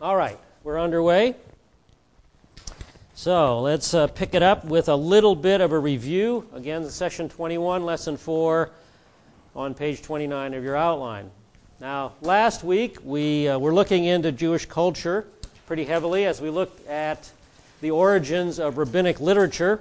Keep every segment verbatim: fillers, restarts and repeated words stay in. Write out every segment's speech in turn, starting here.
All right, we're underway. So let's uh, pick it up with a little bit of a review. Again, session twenty-one, lesson four, on page twenty-nine of your outline. Now, last week we uh, were looking into Jewish culture pretty heavily as we looked at the origins of rabbinic literature.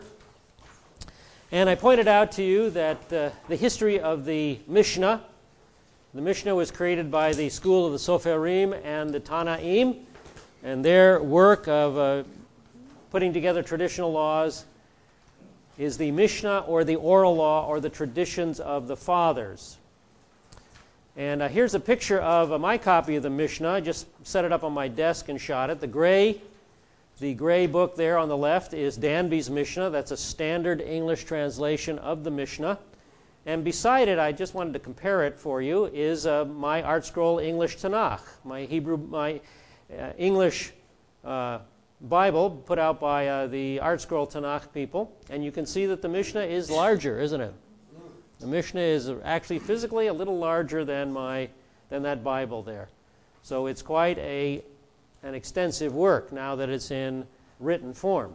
And I pointed out to you that uh, the history of the Mishnah, the Mishnah was created by the school of the Soferim and the Tanaim, and their work of uh, putting together traditional laws is the Mishnah, or the oral law, or the traditions of the fathers. And uh, here's a picture of uh, my copy of the Mishnah. I just set it up on my desk and shot it. The gray, the gray book there on the left is Danby's Mishnah. That's a standard English translation of the Mishnah. And beside it, I just wanted to compare it for you, is uh, my ArtScroll English Tanakh, my Hebrew, my uh, English uh, Bible put out by uh, the ArtScroll Tanakh people. And you can see that the Mishnah is larger, isn't it? The Mishnah is actually physically a little larger than my than that Bible there. So it's quite a an extensive work now that it's in written form.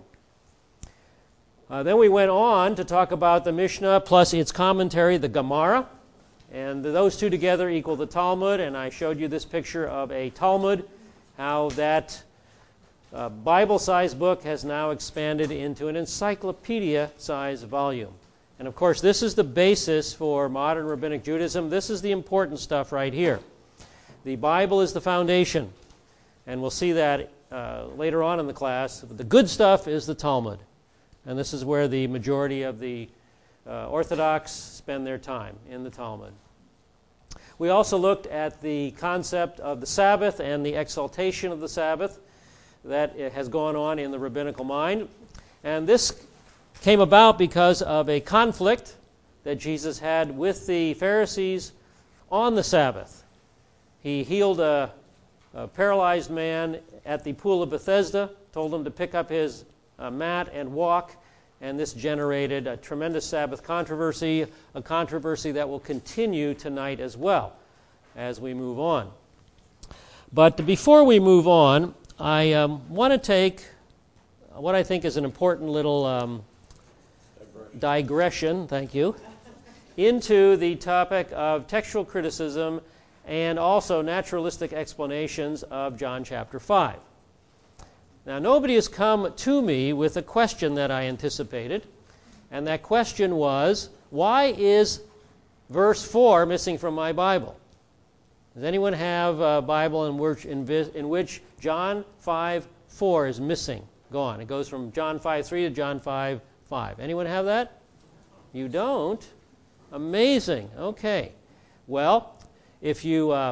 Uh, then we went on to talk about the Mishnah plus its commentary, the Gemara, and those two together equal the Talmud, and I showed you this picture of a Talmud, how that uh, Bible-sized book has now expanded into an encyclopedia-sized volume. And of course, this is the basis for modern Rabbinic Judaism. This is the important stuff right here. The Bible is the foundation, and we'll see that uh, later on in the class. The good stuff is the Talmud. And this is where the majority of the uh, Orthodox spend their time, in the Talmud. We also looked at the concept of the Sabbath and the exaltation of the Sabbath that has gone on in the rabbinical mind. And this came about because of a conflict that Jesus had with the Pharisees on the Sabbath. He healed a, a paralyzed man at the pool of Bethesda, told him to pick up his a mat and walk, and this generated a tremendous Sabbath controversy, a controversy that will continue tonight as well as we move on. But before we move on, I um, want to take what I think is an important little um, digression. digression, thank you, into the topic of textual criticism and also naturalistic explanations of John chapter five. Now, nobody has come to me with a question that I anticipated, and that question was, why is verse four missing from my Bible? Does anyone have a Bible in which, in, in which John five four is missing, gone? It goes from John five three to John five five. Anyone have that? You don't? Amazing. Okay. Well, if you, uh,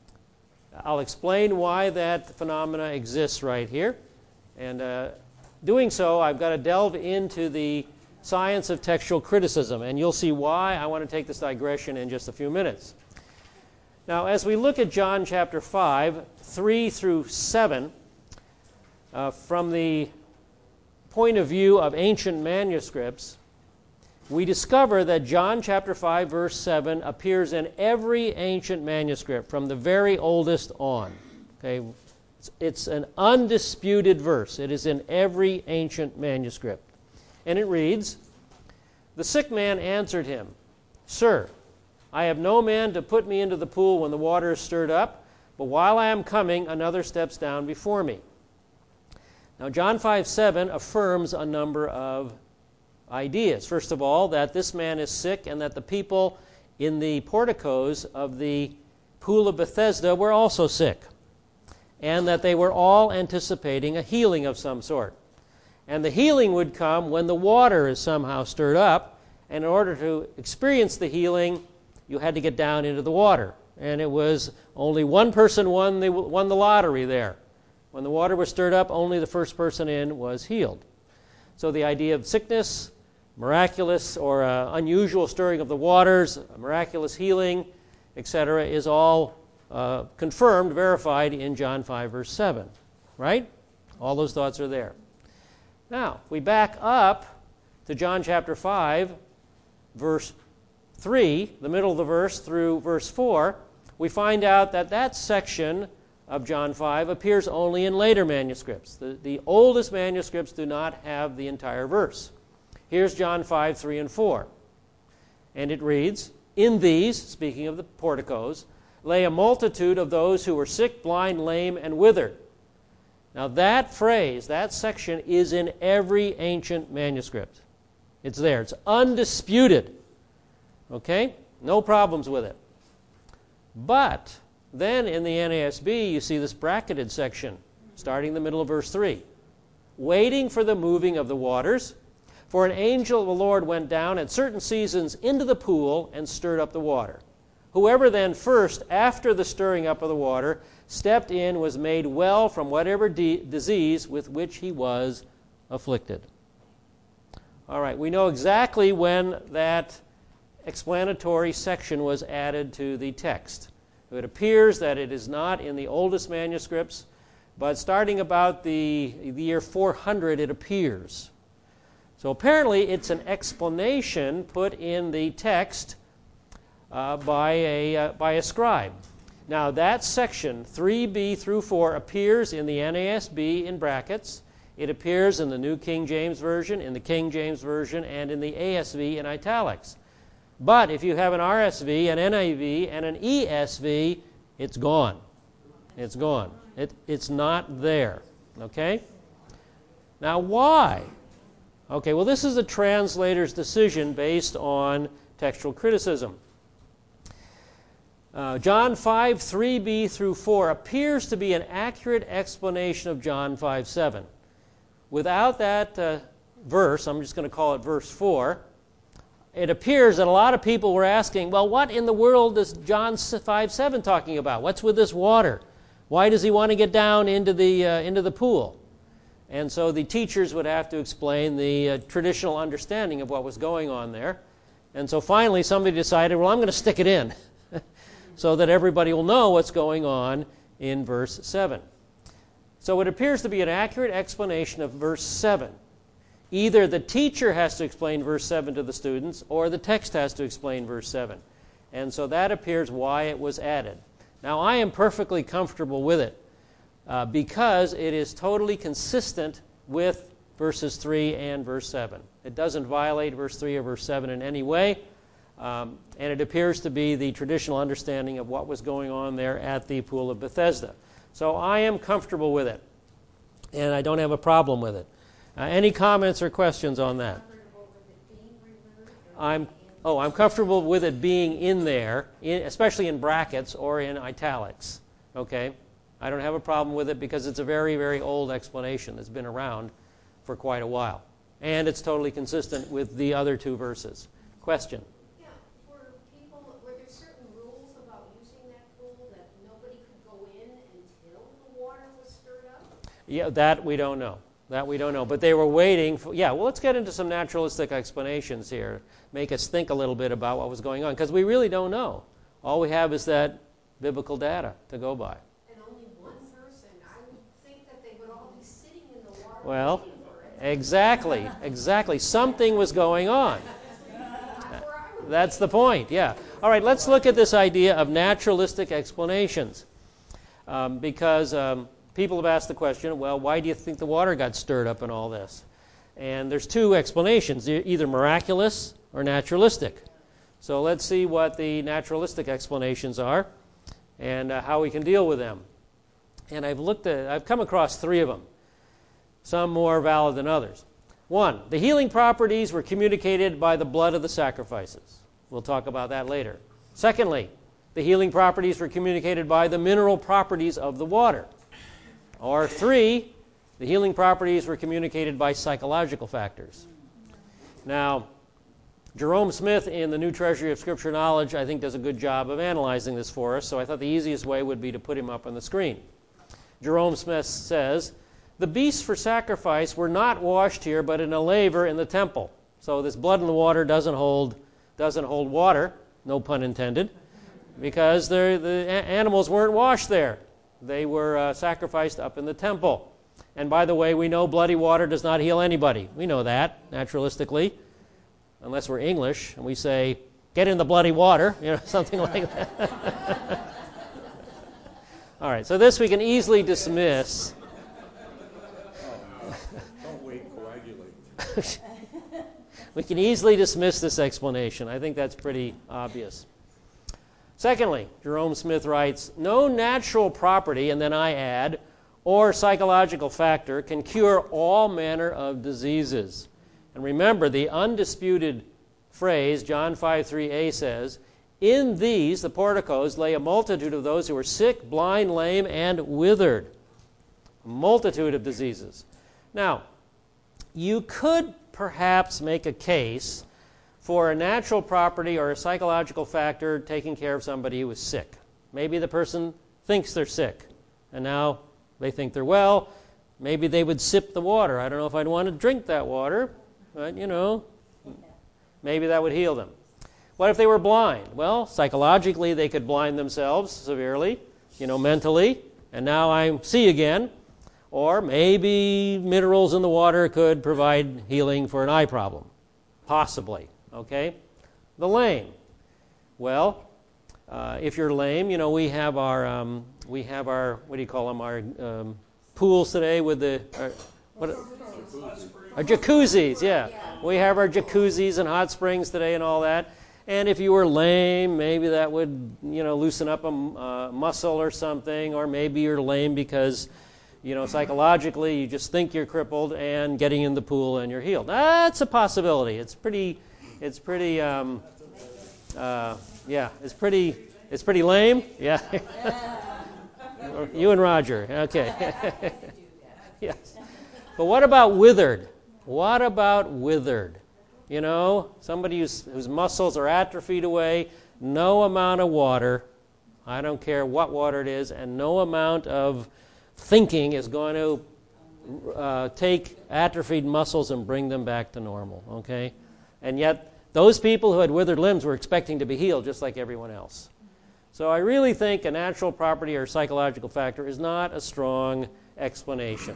I'll explain why that phenomena exists right here. And uh, doing so, I've got to delve into the science of textual criticism, and you'll see why I want to take this digression in just a few minutes. Now, as we look at John chapter five, three through seven, uh, from the point of view of ancient manuscripts, we discover that John chapter five, verse seven appears in every ancient manuscript from the very oldest on. Okay. It's an undisputed verse. It is in every ancient manuscript. And it reads, "The sick man answered him, 'Sir, I have no man to put me into the pool when the water is stirred up, but while I am coming, another steps down before me.'" Now, John five seven affirms a number of ideas. First of all, that this man is sick and that the people in the porticos of the pool of Bethesda were also sick, and that they were all anticipating a healing of some sort. And the healing would come when the water is somehow stirred up, and in order to experience the healing, you had to get down into the water. And it was only one person won the, won the lottery there. When the water was stirred up, only the first person in was healed. So the idea of sickness, miraculous or uh, unusual stirring of the waters, miraculous healing, et cetera, is all Uh, confirmed, verified in John five, verse seven. Right? All those thoughts are there. Now, we back up to John chapter five, verse three, the middle of the verse through verse four. We find out that that section of John five appears only in later manuscripts. The, the oldest manuscripts do not have the entire verse. Here's John five, three and four. And it reads, "In these," speaking of the porticos, "lay a multitude of those who were sick, blind, lame, and withered." Now that phrase, that section, is in every ancient manuscript. It's there. It's undisputed. Okay? No problems with it. But then in the N A S B, you see this bracketed section, starting in the middle of verse three. "Waiting for the moving of the waters, for an angel of the Lord went down at certain seasons into the pool and stirred up the water. Whoever then first, after the stirring up of the water, stepped in was made well from whatever de- disease with which he was afflicted." All right, we know exactly when that explanatory section was added to the text. It appears that it is not in the oldest manuscripts, but starting about the, the year four hundred, it appears. So apparently it's an explanation put in the text uh, by, a, uh, by a scribe. Now that section, three b through four, appears in the N A S B in brackets. It appears in the New King James Version, in the King James Version, and in the A S V in italics. But if you have an R S V, an N I V, and an E S V, it's gone. It's gone. It, it's not there. Okay? Now why? Okay, well this is a translator's decision based on textual criticism. Uh, John five, three b through four appears to be an accurate explanation of John five, seven. Without that uh, verse, I'm just going to call it verse four, it appears that a lot of people were asking, well, what in the world is John five, seven talking about? What's with this water? Why does he want to get down into the, uh, into the pool? And so the teachers would have to explain the uh, traditional understanding of what was going on there. And so finally somebody decided, well, I'm going to stick it in so that everybody will know what's going on in verse seven. So it appears to be an accurate explanation of verse seven. Either the teacher has to explain verse seven to the students, or the text has to explain verse seven. And so that appears why it was added. Now, I am perfectly comfortable with it uh, because it is totally consistent with verses three and verse seven. It doesn't violate verse three or verse seven in any way, um, and it appears to be the traditional understanding of what was going on there at the Pool of Bethesda. So I am comfortable with it, and I don't have a problem with it. Uh, any comments or questions on that? I'm oh, I'm comfortable with it being in there, in, especially in brackets or in italics. Okay, I don't have a problem with it because it's a very, very old explanation that's been around for quite a while, and it's totally consistent with the other two verses. Question? Yeah, were people were there certain rules about using that pool that nobody could go in until the water was stirred up? Yeah, that we don't know. That we don't know. But they were waiting for, yeah, well, let's get into some naturalistic explanations here. Make us think a little bit about what was going on, because we really don't know. All we have is that biblical data to go by. And only one person. I would think that they would all be sitting in the water Well, waiting for it. exactly, exactly. Something was going on. Not where I would That's be. the point, yeah. All right, let's look at this idea of naturalistic explanations. Um, because um, people have asked the question, well, why do you think the water got stirred up in all this? And there's two explanations, e- either miraculous or naturalistic. So let's see what the naturalistic explanations are and uh, how we can deal with them. And I've looked at, I've come across three of them, some more valid than others. One, the healing properties were communicated by the blood of the sacrifices. We'll talk about that later. Secondly, the healing properties were communicated by the mineral properties of the water. Or three, the healing properties were communicated by psychological factors. Now, Jerome Smith in the New Treasury of Scripture Knowledge, I think, does a good job of analyzing this for us, so I thought the easiest way would be to put him up on the screen. Jerome Smith says, the beasts for sacrifice were not washed here, but in a laver in the temple. So this blood in the water doesn't hold, doesn't hold water, no pun intended, because the animals weren't washed there. They were uh, sacrificed up in the temple. And by the way, we know bloody water does not heal anybody. We know that, naturalistically, unless we're English, and we say, get in the bloody water, you know, something like that. All right, so this we can easily dismiss. Oh, don't wait, coagulate. We can easily dismiss this explanation. I think that's pretty obvious. Secondly, Jerome Smith writes, no natural property, and then I add, or psychological factor can cure all manner of diseases. And remember, the undisputed phrase, John five three a says, in these, the porticos, lay a multitude of those who were sick, blind, lame, and withered. A multitude of diseases. Now, you could perhaps make a case for a natural property or a psychological factor taking care of somebody who is sick. Maybe the person thinks they're sick, and now they think they're well. Maybe they would sip the water. I don't know if I'd want to drink that water, but, you know, maybe that would heal them. What if they were blind? Well, psychologically, they could blind themselves severely, you know, mentally, and now I see again. Or maybe minerals in the water could provide healing for an eye problem. Possibly, okay? The lame. Well, uh, if you're lame, you know, we have our, um, we have our, what do you call them, our um, pools today with the, our, what, our jacuzzis, yeah. We have our jacuzzis and hot springs today and all that. And if you were lame, maybe that would, you know, loosen up a uh, muscle or something, or maybe you're lame because, you know, psychologically you just think you're crippled and getting in the pool and you're healed. That's a possibility. It's pretty, it's pretty, um, uh, yeah, it's pretty, it's pretty lame. Yeah. You and Roger, okay. Yes. But what about withered? What about withered? You know, somebody whose, whose muscles are atrophied away, no amount of water, I don't care what water it is, and no amount of thinking is going to uh, take atrophied muscles and bring them back to normal, okay? And yet, those people who had withered limbs were expecting to be healed just like everyone else. So I really think a natural property or psychological factor is not a strong explanation.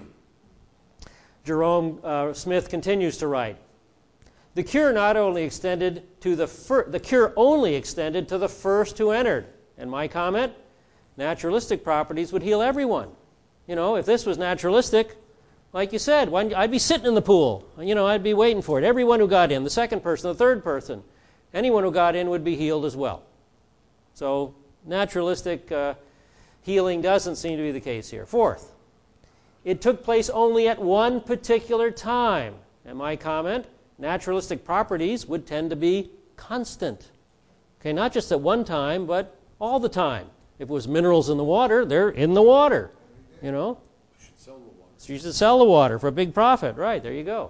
Jerome uh, Smith continues to write, the cure not only extended to the fir- the cure only extended to the first who entered. And my comment, naturalistic properties would heal everyone. You know, if this was naturalistic, like you said, when, I'd be sitting in the pool. You know, I'd be waiting for it. Everyone who got in, the second person, the third person, anyone who got in would be healed as well. So naturalistic uh, healing doesn't seem to be the case here. Fourth, it took place only at one particular time. And my comment, naturalistic properties would tend to be constant. Okay, not just at one time, but all the time. If it was minerals in the water, they're in the water. You know? You should sell the water. So you should sell the water for a big profit. Right, there you go.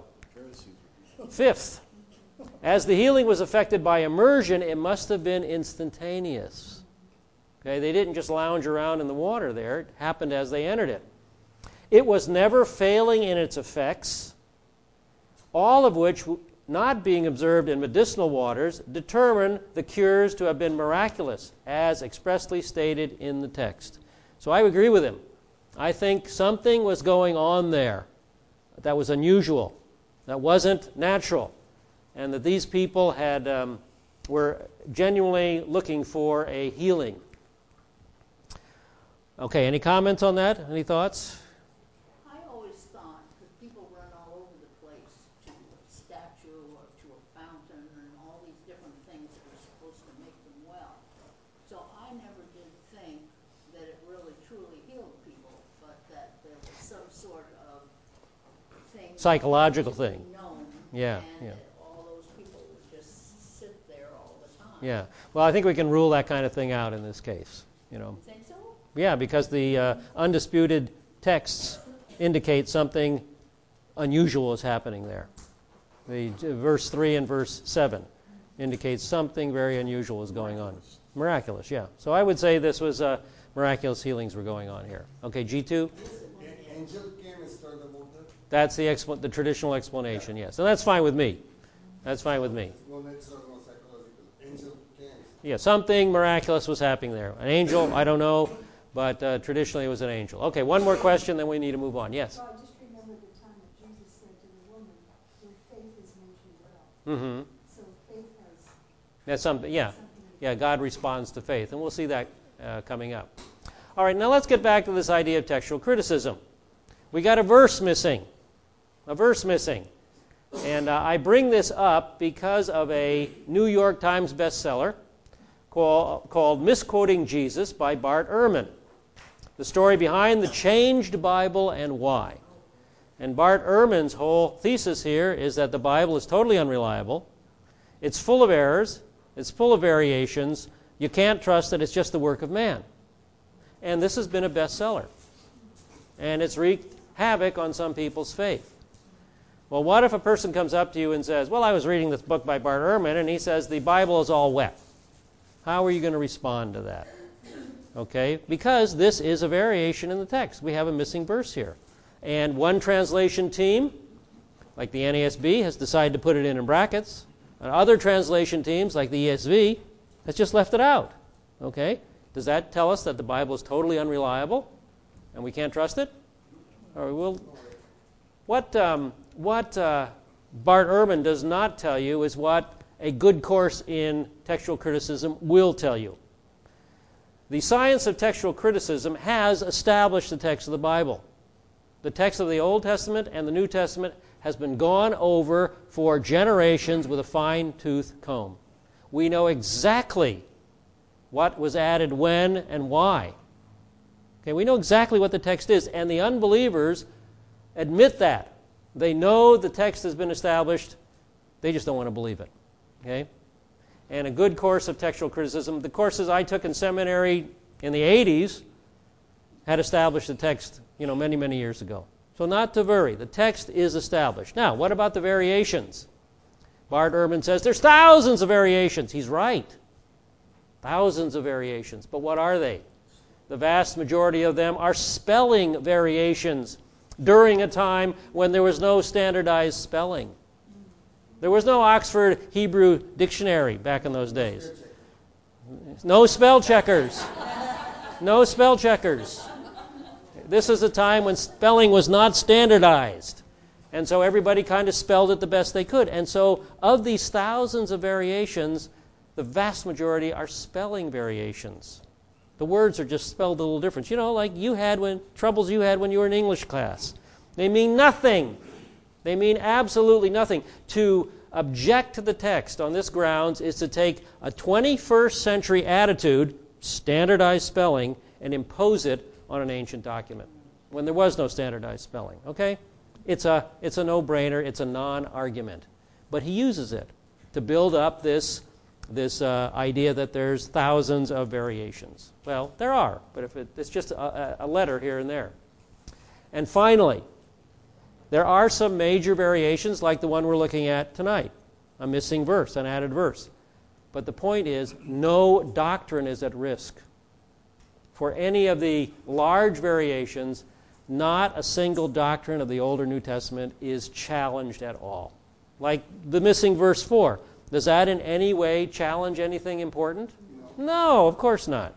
Fifth, as the healing was affected by immersion, it must have been instantaneous. Okay, they didn't just lounge around in the water there. It happened as they entered it. It was never failing in its effects, all of which, not being observed in medicinal waters, determine the cures to have been miraculous, as expressly stated in the text. So I agree with him. I think something was going on there that was unusual, that wasn't natural, and that these people had um, were genuinely looking for a healing. Okay, any comments on that? Any thoughts? I always thought, because people run all over the place to a statue or to a fountain and all these different things that are supposed to make them well. So I never did think that it really truly healed people, but that there was some sort of thing, Psychological thing. known, Yeah, and yeah. that all those people would just sit there all the time. Yeah. Well, I think we can rule that kind of thing out in this case. You know. You think so? Yeah, because the uh, undisputed texts indicate something unusual is happening there. The uh, verse three and verse seven indicates something very unusual is going on. Miraculous, yeah. So I would say this was uh, miraculous healings were going on here. Okay, G two. Angel came and stirred the water. That's the expl- the traditional explanation, yes, and that's fine with me. That's fine with me. No natural, no psychological. Angel came. Yeah, something miraculous was happening there. An angel, I don't know, but uh, traditionally it was an angel. Okay, one more question, then we need to move on. Yes. So I just remember the time that Jesus said to the woman, "Your faith has made you well." Mm-hmm. So faith has That's something. Yeah, something to do. yeah. God responds to faith, and we'll see that uh, coming up. All right, now let's get back to this idea of textual criticism. We got a verse missing. A verse missing. And uh, I bring this up because of a New York Times bestseller call, called Misquoting Jesus by Bart Ehrman. The story behind the changed Bible and why. And Bart Ehrman's whole thesis here is that the Bible is totally unreliable. It's full of errors. It's full of variations. You can't trust that it's just the work of man. And this has been a bestseller. And it's wreaked havoc on some people's faith. Well, what if a person comes up to you and says, well, I was reading this book by Bart Ehrman, and he says the Bible is all wet. How are you going to respond to that? Okay, because this is a variation in the text. We have a missing verse here. And one translation team, like the N A S B, has decided to put it in in brackets. And other translation teams, like the E S V, has just left it out. Okay, does that tell us that the Bible is totally unreliable and we can't trust it? Or we'll, what um, what uh, Bart Ehrman does not tell you is what a good course in textual criticism will tell you. The science of textual criticism has established the text of the Bible. The text of the Old Testament and the New Testament has been gone over for generations with a fine-tooth comb. We know exactly what was added when and why. Okay, we know exactly what the text is, and the unbelievers admit that. They know the text has been established. They just don't want to believe it. Okay? And a good course of textual criticism, the courses I took in seminary in the eighties had established the text, you know, many, many years ago. So not to worry. The text is established. Now, what about the variations? Bart Ehrman says there's thousands of variations. He's right. Thousands of variations. But what are they? The vast majority of them are spelling variations during a time when there was no standardized spelling. There was no Oxford Hebrew Dictionary back in those days. No spell checkers. No spell checkers. This is a time when spelling was not standardized. And so everybody kind of spelled it the best they could. And so of these thousands of variations, the vast majority are spelling variations. The words are just spelled a little different. You know, like you had when troubles you had when you were in English class. They mean nothing. They mean absolutely nothing. To object to the text on this grounds is to take a twenty-first century attitude, standardized spelling, and impose it on an ancient document when there was no standardized spelling. Okay? It's a, it's a no-brainer. It's a non-argument. But he uses it to build up this, this uh, idea that there's thousands of variations. Well, there are, but if it, it's just a, a letter here and there. And finally, there are some major variations like the one we're looking at tonight, a missing verse, an added verse. But the point is, no doctrine is at risk. For any of the large variations, not a single doctrine of the Old or New Testament is challenged at all. Like the missing verse four. Does that in any way challenge anything important? No, no, of course not.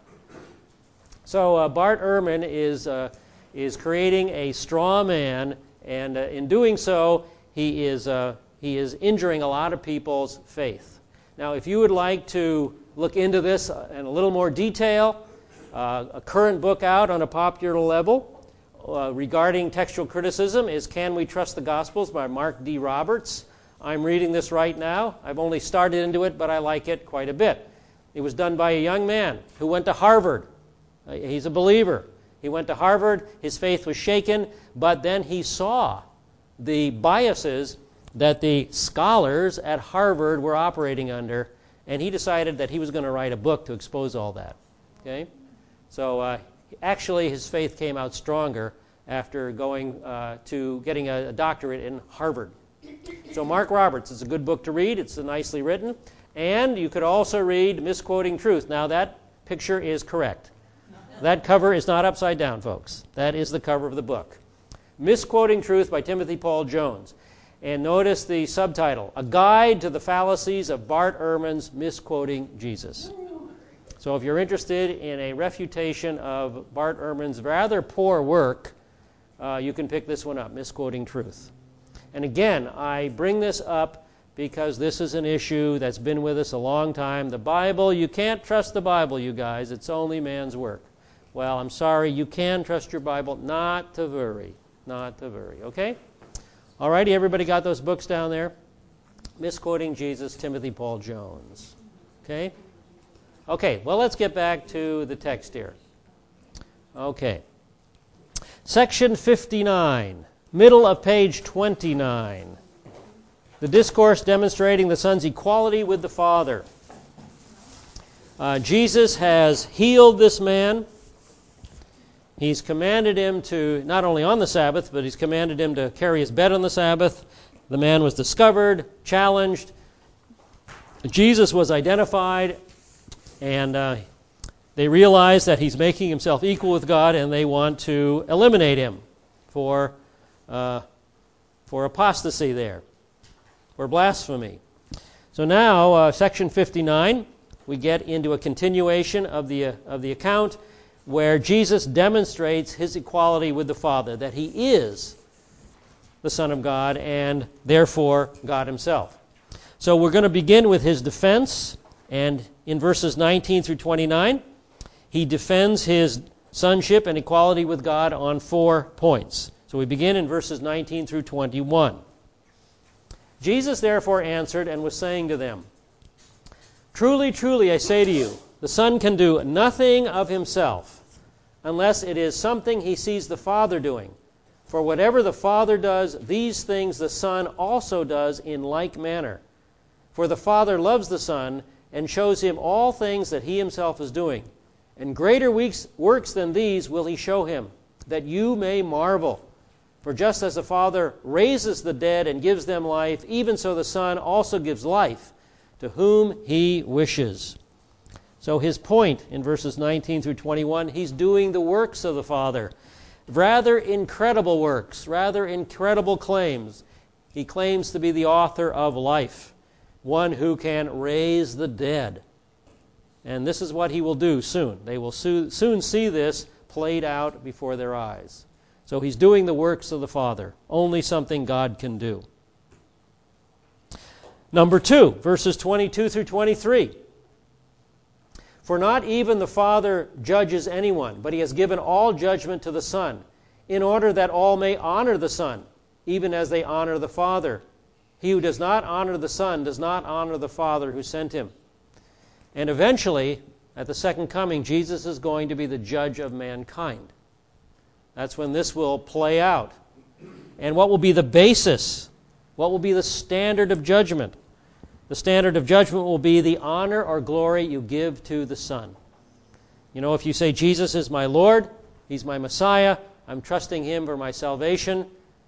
So uh, Bart Ehrman is, uh, is creating a straw man. And uh, in doing so, he is, uh, he is injuring a lot of people's faith. Now, if you would like to look into this in a little more detail, uh, a current book out on a popular level uh, regarding textual criticism is Can We Trust the Gospels by Mark D. Roberts. I'm reading this right now. I've only started into it, but I like it quite a bit. It was done by a young man who went to Harvard. Uh, he's a believer. He went to Harvard, his faith was shaken, but then he saw the biases that the scholars at Harvard were operating under, and he decided that he was going to write a book to expose all that. Okay? So uh, actually his faith came out stronger after going uh, to getting a, a doctorate in Harvard. So Mark Roberts is a good book to read. It's nicely written. And you could also read Misquoting Truth. Now that picture is correct. That cover is not upside down, folks. That is the cover of the book. Misquoting Truth by Timothy Paul Jones. And notice the subtitle, A Guide to the Fallacies of Bart Ehrman's Misquoting Jesus. So if you're interested in a refutation of Bart Ehrman's rather poor work, uh, you can pick this one up, Misquoting Truth. And again, I bring this up because this is an issue that's been with us a long time. The Bible, you can't trust the Bible, you guys. It's only man's work. well, I'm sorry, you can trust your Bible. Not to worry. Not to worry. Okay? All righty, everybody got those books down there? Misquoting Jesus, Timothy Paul Jones. Okay? Okay, well, let's get back to the text here. Okay. Section fifty-nine, middle of page twenty-nine. The discourse demonstrating the Son's equality with the Father. Uh, Jesus has healed this man. He's commanded him to, not only on the Sabbath, but he's commanded him to carry his bed on the Sabbath. The man was discovered, challenged. Jesus was identified, and uh, they realize that he's making himself equal with God, and they want to eliminate him for, uh, for apostasy there, for blasphemy. So now, uh, section fifty-nine, we get into a continuation of the, uh, of the account where Jesus demonstrates his equality with the Father, that he is the Son of God and therefore God himself. So we're going to begin with his defense, and in verses nineteen through twenty-nine, he defends his sonship and equality with God on four points. So we begin in verses nineteen through twenty-one. Jesus therefore answered and was saying to them, "Truly, truly, I say to you, the Son can do nothing of himself unless it is something he sees the Father doing. For whatever the Father does, these things the Son also does in like manner. For the Father loves the Son and shows him all things that he himself is doing. And greater weeks, works than these will he show him, that you may marvel. For just as the Father raises the dead and gives them life, even so the Son also gives life to whom he wishes." So his point in verses nineteen through twenty-one, he's doing the works of the Father. Rather incredible works, rather incredible claims. He claims to be the author of life, one who can raise the dead. And this is what he will do soon. They will soon see this played out before their eyes. So he's doing the works of the Father, only something God can do. Number two, verses twenty-two through twenty-three. "For not even the Father judges anyone, but he has given all judgment to the Son, in order that all may honor the Son, even as they honor the Father. He who does not honor the Son does not honor the Father who sent him." And eventually, at the second coming, Jesus is going to be the judge of mankind. That's when this will play out. And what will be the basis? What will be the standard of judgment? The standard of judgment will be the honor or glory you give to the Son. You know, if you say, Jesus is my Lord, he's my Messiah, I'm trusting him for my salvation,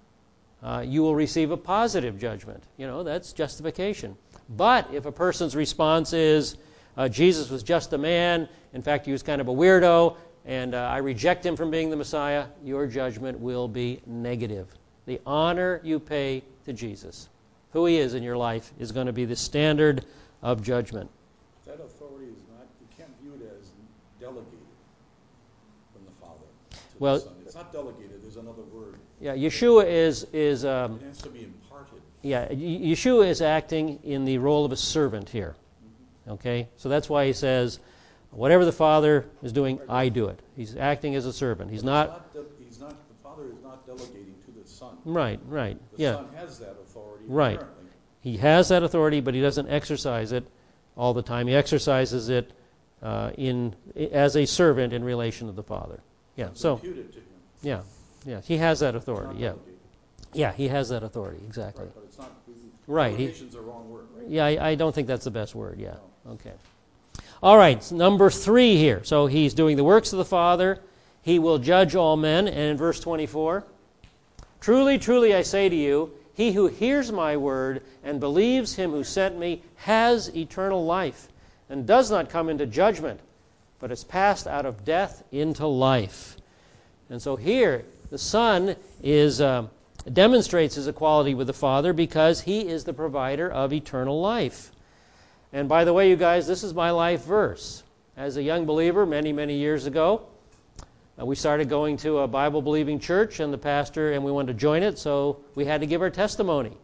uh, you will receive a positive judgment. You know, that's justification. But if a person's response is, uh, Jesus was just a man, in fact, he was kind of a weirdo, and uh, I reject him from being the Messiah, your judgment will be negative. The honor you pay to Jesus, who he is in your life, is going to be the standard of judgment. That authority is not, you can't view it as delegated from the Father to Well, the Son. It's not delegated, there's another word. Yeah, Yeshua is is um, It has to be imparted. yeah, Yeshua is acting in the role of a servant here. Okay, so that's why he says, whatever the Father is doing, I do it. He's acting as a servant. He's But not. He's not, de- he's not. The Father is not delegating to the Son. Right, right. The Yeah, Son has that authority. Right. Apparently. he has that authority, but he doesn't exercise it all the time. He exercises it uh, in as a servant in relation to the Father. Yeah. It's So imputed to him. yeah, yeah. He has that It's authority. not Yeah, delegated. yeah. He has that authority exactly. Right, but it's not. Right, he- Delegation's the wrong word, right? Yeah, I, I don't think that's the best word. Yeah. Okay. All right, so number three here. So he's doing the works of the Father. He will judge all men. And in verse twenty-four, "Truly, truly, I say to you, he who hears my word and believes him who sent me has eternal life and does not come into judgment, but is passed out of death into life." And so here, the Son is uh, demonstrates his equality with the Father because he is the provider of eternal life. And by the way, you guys, this is my life verse. As a young believer many, many years ago, uh, we started going to a Bible-believing church, and the pastor, and we wanted to join it, so we had to give our testimony.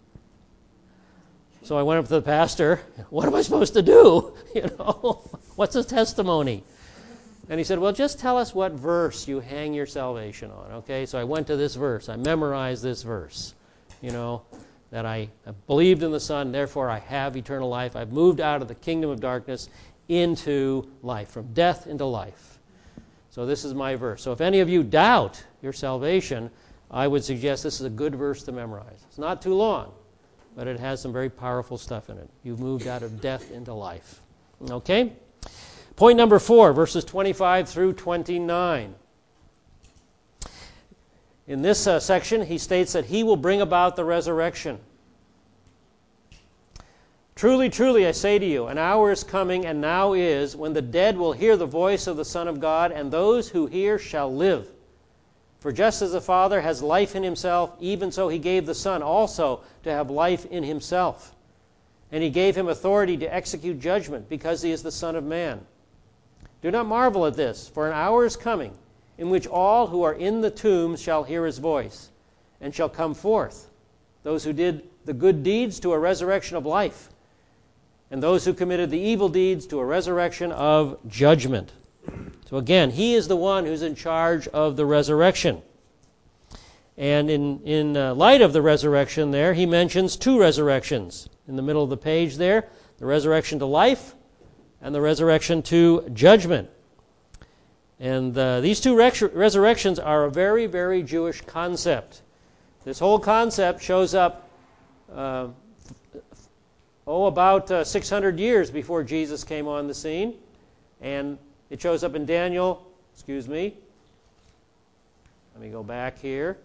So I went up to the pastor, what am I supposed to do? You know, what's a testimony? And he said, well, just tell us what verse you hang your salvation on. Okay, so I went to this verse. I memorized this verse, you know, that I have believed in the Son, therefore I have eternal life. I've moved out of the kingdom of darkness into life, from death into life. So this is my verse. So if any of you doubt your salvation, I would suggest this is a good verse to memorize. It's not too long, but it has some very powerful stuff in it. You've moved out of death into life. Okay? Point number four, verses twenty-five through twenty-nine. In this uh, section, he states that he will bring about the resurrection. Truly, truly, I say to you, an hour is coming, and now is, when the dead will hear the voice of the Son of God, and those who hear shall live. For just as the Father has life in himself, even so he gave the Son also to have life in himself. And he gave him authority to execute judgment, because he is the Son of Man. Do not marvel at this, for an hour is coming, in which all who are in the tombs shall hear his voice, and shall come forth, those who did the good deeds to a resurrection of life, and those who committed the evil deeds to a resurrection of judgment. So again, he is the one who's in charge of the resurrection. And in, in uh, light of the resurrection there, he mentions two resurrections. In the middle of the page there, the resurrection to life and the resurrection to judgment. And uh, these two res- resurrections are a very, very Jewish concept. This whole concept shows up, uh, oh, about uh, six hundred years before Jesus came on the scene. And it shows up in Daniel, excuse me, let me go back here.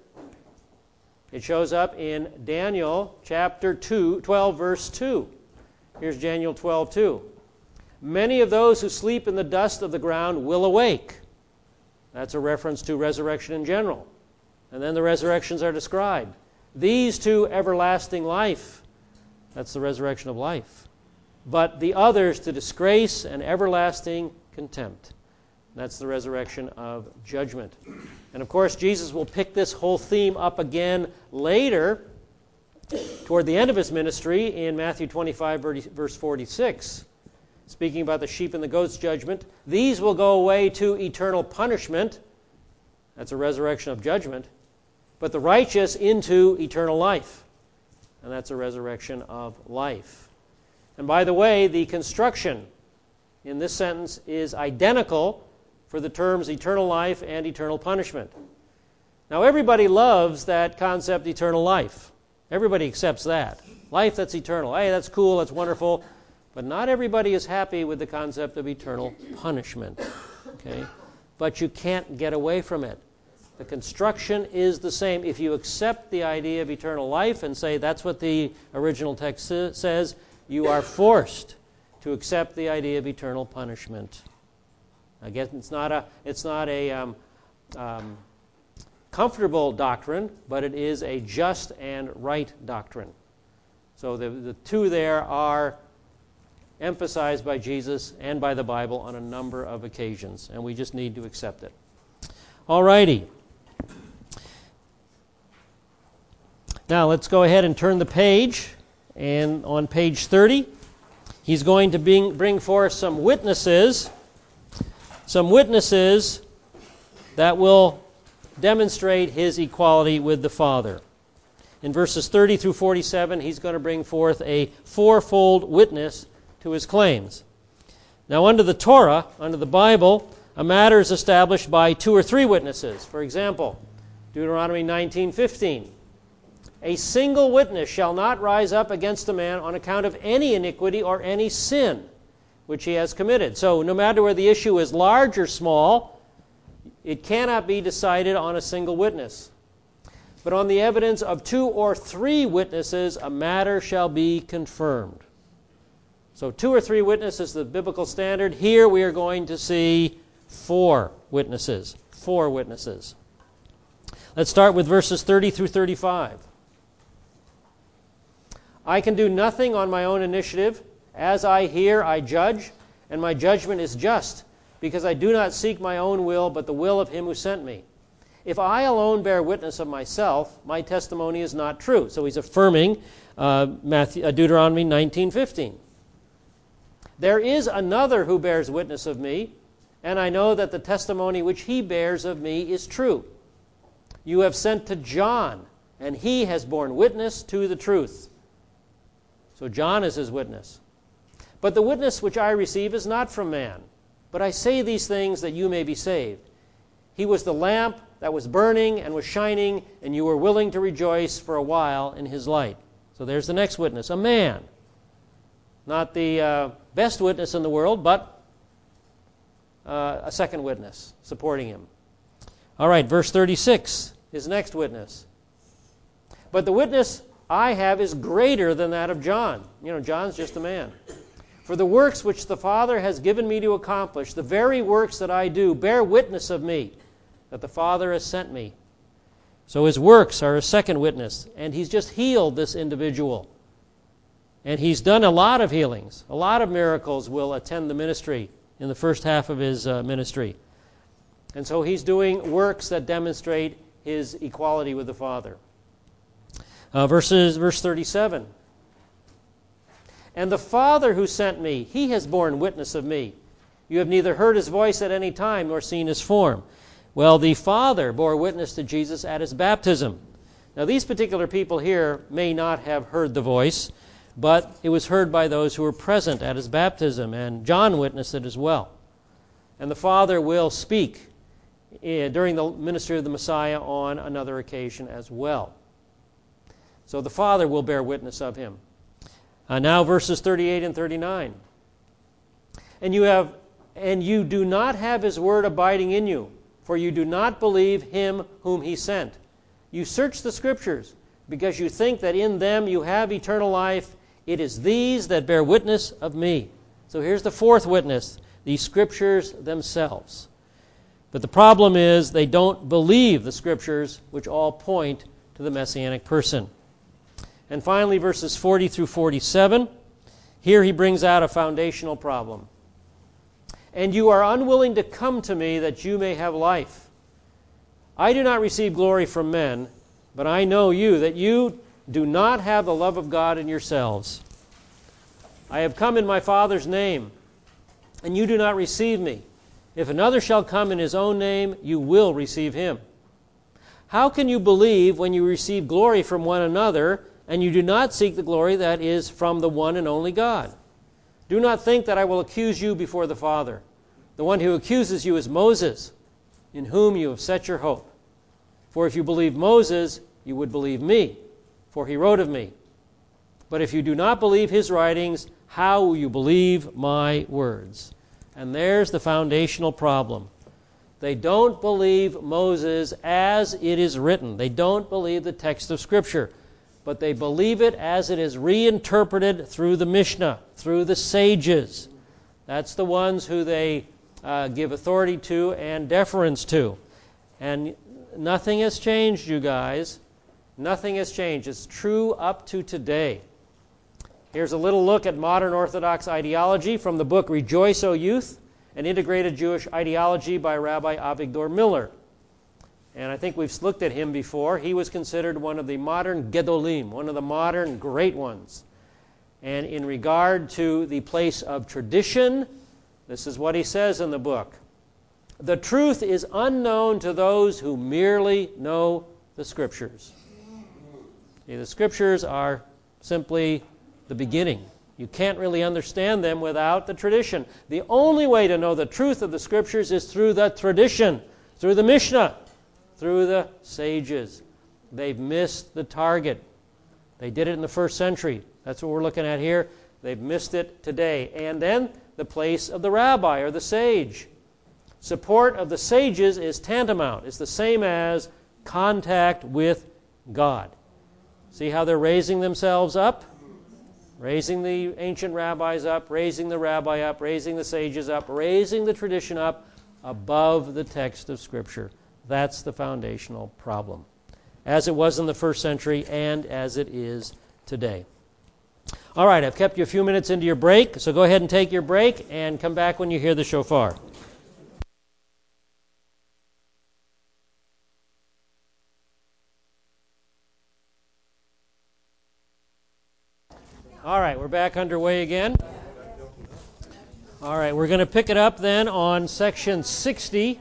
It shows up in Daniel chapter two, twelve, verse two. Here's Daniel twelve, two. Many of those who sleep in the dust of the ground will awake. That's a reference to resurrection in general. And then the resurrections are described. These to everlasting life. That's the resurrection of life. But the others to disgrace and everlasting contempt. That's the resurrection of judgment. And of course, Jesus will pick this whole theme up again later, toward the end of his ministry, in Matthew twenty-five, verse forty-six. Speaking about the sheep and the goats judgment, these will go away to eternal punishment. That's a resurrection of judgment. But the righteous into eternal life. And that's a resurrection of life. And by the way, the construction in this sentence is identical for the terms eternal life and eternal punishment. Now, everybody loves that concept, eternal life. Everybody accepts that. Life that's eternal. Hey, that's cool, that's wonderful. But not everybody is happy with the concept of eternal punishment. Okay? But you can't get away from it. The construction is the same. If you accept the idea of eternal life and say that's what the original text says, you are forced to accept the idea of eternal punishment. I guess it's not a it's not a um, um, comfortable doctrine, but it is a just and right doctrine. So the, the two there are emphasized by Jesus and by the Bible on a number of occasions, and we just need to accept it. All righty. Now let's go ahead and turn the page, and on page thirty, he's going to bring, bring forth some witnesses, some witnesses that will demonstrate his equality with the Father. In verses thirty through forty-seven, he's going to bring forth a fourfold witness to his claims. Now, under the Torah, under the Bible, a matter is established by two or three witnesses. For example, Deuteronomy nineteen fifteen. A single witness shall not rise up against a man on account of any iniquity or any sin which he has committed. So, no matter whether the issue is large or small, it cannot be decided on a single witness. But on the evidence of two or three witnesses, a matter shall be confirmed. So two or three witnesses is the biblical standard. Here we are going to see four witnesses. Four witnesses. Let's start with verses thirty through thirty-five. I can do nothing on my own initiative. As I hear, I judge, and my judgment is just, because I do not seek my own will, but the will of him who sent me. If I alone bear witness of myself, my testimony is not true. So he's affirming uh, Matthew, uh, Deuteronomy nineteen fifteen. There is another who bears witness of me, and I know that the testimony which he bears of me is true. You have sent to John, and he has borne witness to the truth. So John is his witness. But the witness which I receive is not from man, but I say these things that you may be saved. He was the lamp that was burning and was shining, and you were willing to rejoice for a while in his light. So there's the next witness, a man. Not the uh, best witness in the world, but uh, a second witness supporting him. All right, verse thirty-six, his next witness. But the witness I have is greater than that of John. You know, John's just a man. For the works which the Father has given me to accomplish, the very works that I do, bear witness of me, that the Father has sent me. So his works are a second witness, and he's just healed this individual. And he's done a lot of healings. A lot of miracles will attend the ministry in the first half of his uh, ministry. And so he's doing works that demonstrate his equality with the Father. Uh, verses, verse thirty-seven. And the Father who sent me, he has borne witness of me. You have neither heard his voice at any time nor seen his form. Well, the Father bore witness to Jesus at his baptism. Now, these particular people here may not have heard the voice, but it was heard by those who were present at his baptism, and John witnessed it as well. And the Father will speak during the ministry of the Messiah on another occasion as well. So the Father will bear witness of him. Uh, now verses thirty-eight and thirty-nine. And you have, and you do not have his word abiding in you, for you do not believe him whom he sent. You search the Scriptures, because you think that in them you have eternal life. It is these that bear witness of me. So here's the fourth witness, the Scriptures themselves. But the problem is they don't believe the Scriptures, which all point to the Messianic person. And finally, verses forty through forty-seven. Here he brings out a foundational problem. And you are unwilling to come to me that you may have life. I do not receive glory from men, but I know you, that you do not have the love of God in yourselves. I have come in my Father's name, and you do not receive me. If another shall come in his own name, you will receive him. How can you believe when you receive glory from one another, and you do not seek the glory that is from the one and only God? Do not think that I will accuse you before the Father. The one who accuses you is Moses, in whom you have set your hope. For if you believe Moses, you would believe me, for he wrote of me. But if you do not believe his writings, how will you believe my words? And there's the foundational problem. They don't believe Moses as it is written. They don't believe the text of Scripture. But they believe it as it is reinterpreted through the Mishnah, through the sages. That's the ones who they uh, give authority to and deference to. And nothing has changed, you guys. Nothing has changed. It's true up to today. Here's a little look at modern Orthodox ideology from the book Rejoice, O Youth, an integrated Jewish ideology by Rabbi Avigdor Miller. And I think we've looked at him before. He was considered one of the modern Gedolim, one of the modern great ones. And in regard to the place of tradition, this is what he says in the book. The truth is unknown to those who merely know the Scriptures. See, the Scriptures are simply the beginning. You can't really understand them without the tradition. The only way to know the truth of the Scriptures is through the tradition, through the Mishnah, through the sages. They've missed the target. They did it in the first century. That's what we're looking at here. They've missed it today. And then the place of the rabbi or the sage. Support of the sages is tantamount. It's the same as contact with God. See how they're raising themselves up? Raising the ancient rabbis up, raising the rabbi up, raising the sages up, raising the tradition up above the text of Scripture. That's the foundational problem, as it was in the first century and as it is today. All right, I've kept you a few minutes into your break, so go ahead and take your break and come back when you hear the shofar. All right, we're back underway again. All right, we're going to pick it up then on section sixty.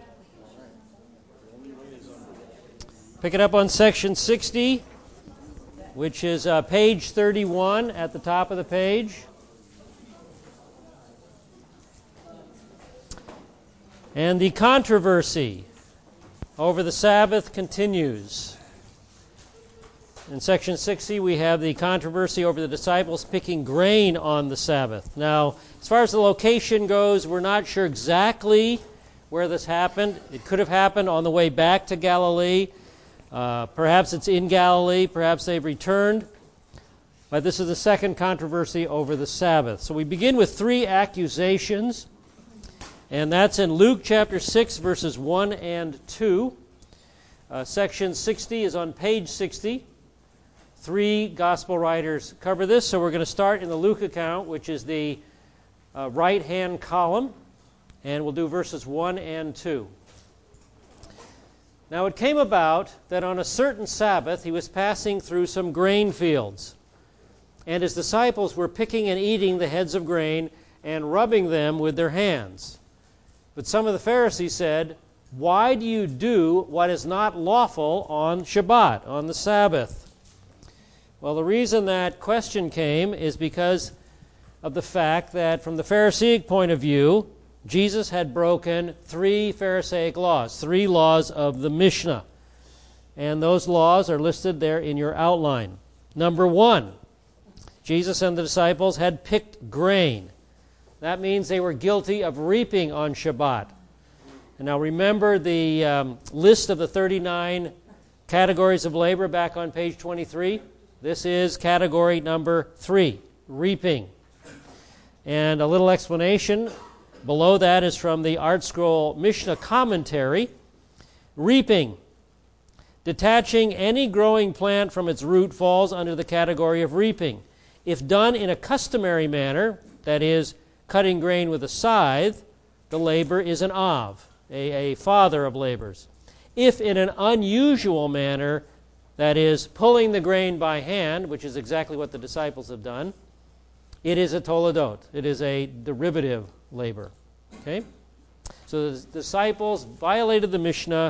Pick it up on section sixty, which is uh, page thirty-one at the top of the page. And the controversy over the Sabbath continues. In section sixty, we have the controversy over the disciples picking grain on the Sabbath. Now, as far as the location goes, we're not sure exactly where this happened. It could have happened on the way back to Galilee. Uh, perhaps it's in Galilee. Perhaps they've returned. But this is the second controversy over the Sabbath. So we begin with three accusations. And that's in Luke chapter six, verses one and two. Uh, section sixty is on page sixty. Three gospel writers cover this, so we're going to start in the Luke account, which is the uh, right-hand column, and we'll do verses one and two. Now it came about that on a certain Sabbath he was passing through some grain fields, and his disciples were picking and eating the heads of grain and rubbing them with their hands. But some of the Pharisees said, "Why do you do what is not lawful on Shabbat, on the Sabbath?" Well, the reason that question came is because of the fact that from the Pharisaic point of view, Jesus had broken three Pharisaic laws, three laws of the Mishnah. And those laws are listed there in your outline. Number one, Jesus and the disciples had picked grain. That means they were guilty of reaping on Shabbat. And now remember the um, list of the thirty-nine categories of labor back on page twenty-three? This is category number three, reaping. And a little explanation below that is from the Art Scroll Mishnah commentary. Reaping. Detaching any growing plant from its root falls under the category of reaping. If done in a customary manner, that is, cutting grain with a scythe, the labor is an av, a, a father of labors. If in an unusual manner, that is, pulling the grain by hand, which is exactly what the disciples have done, it is a toledot. It is a derivative labor. Okay? So the disciples violated the Mishnah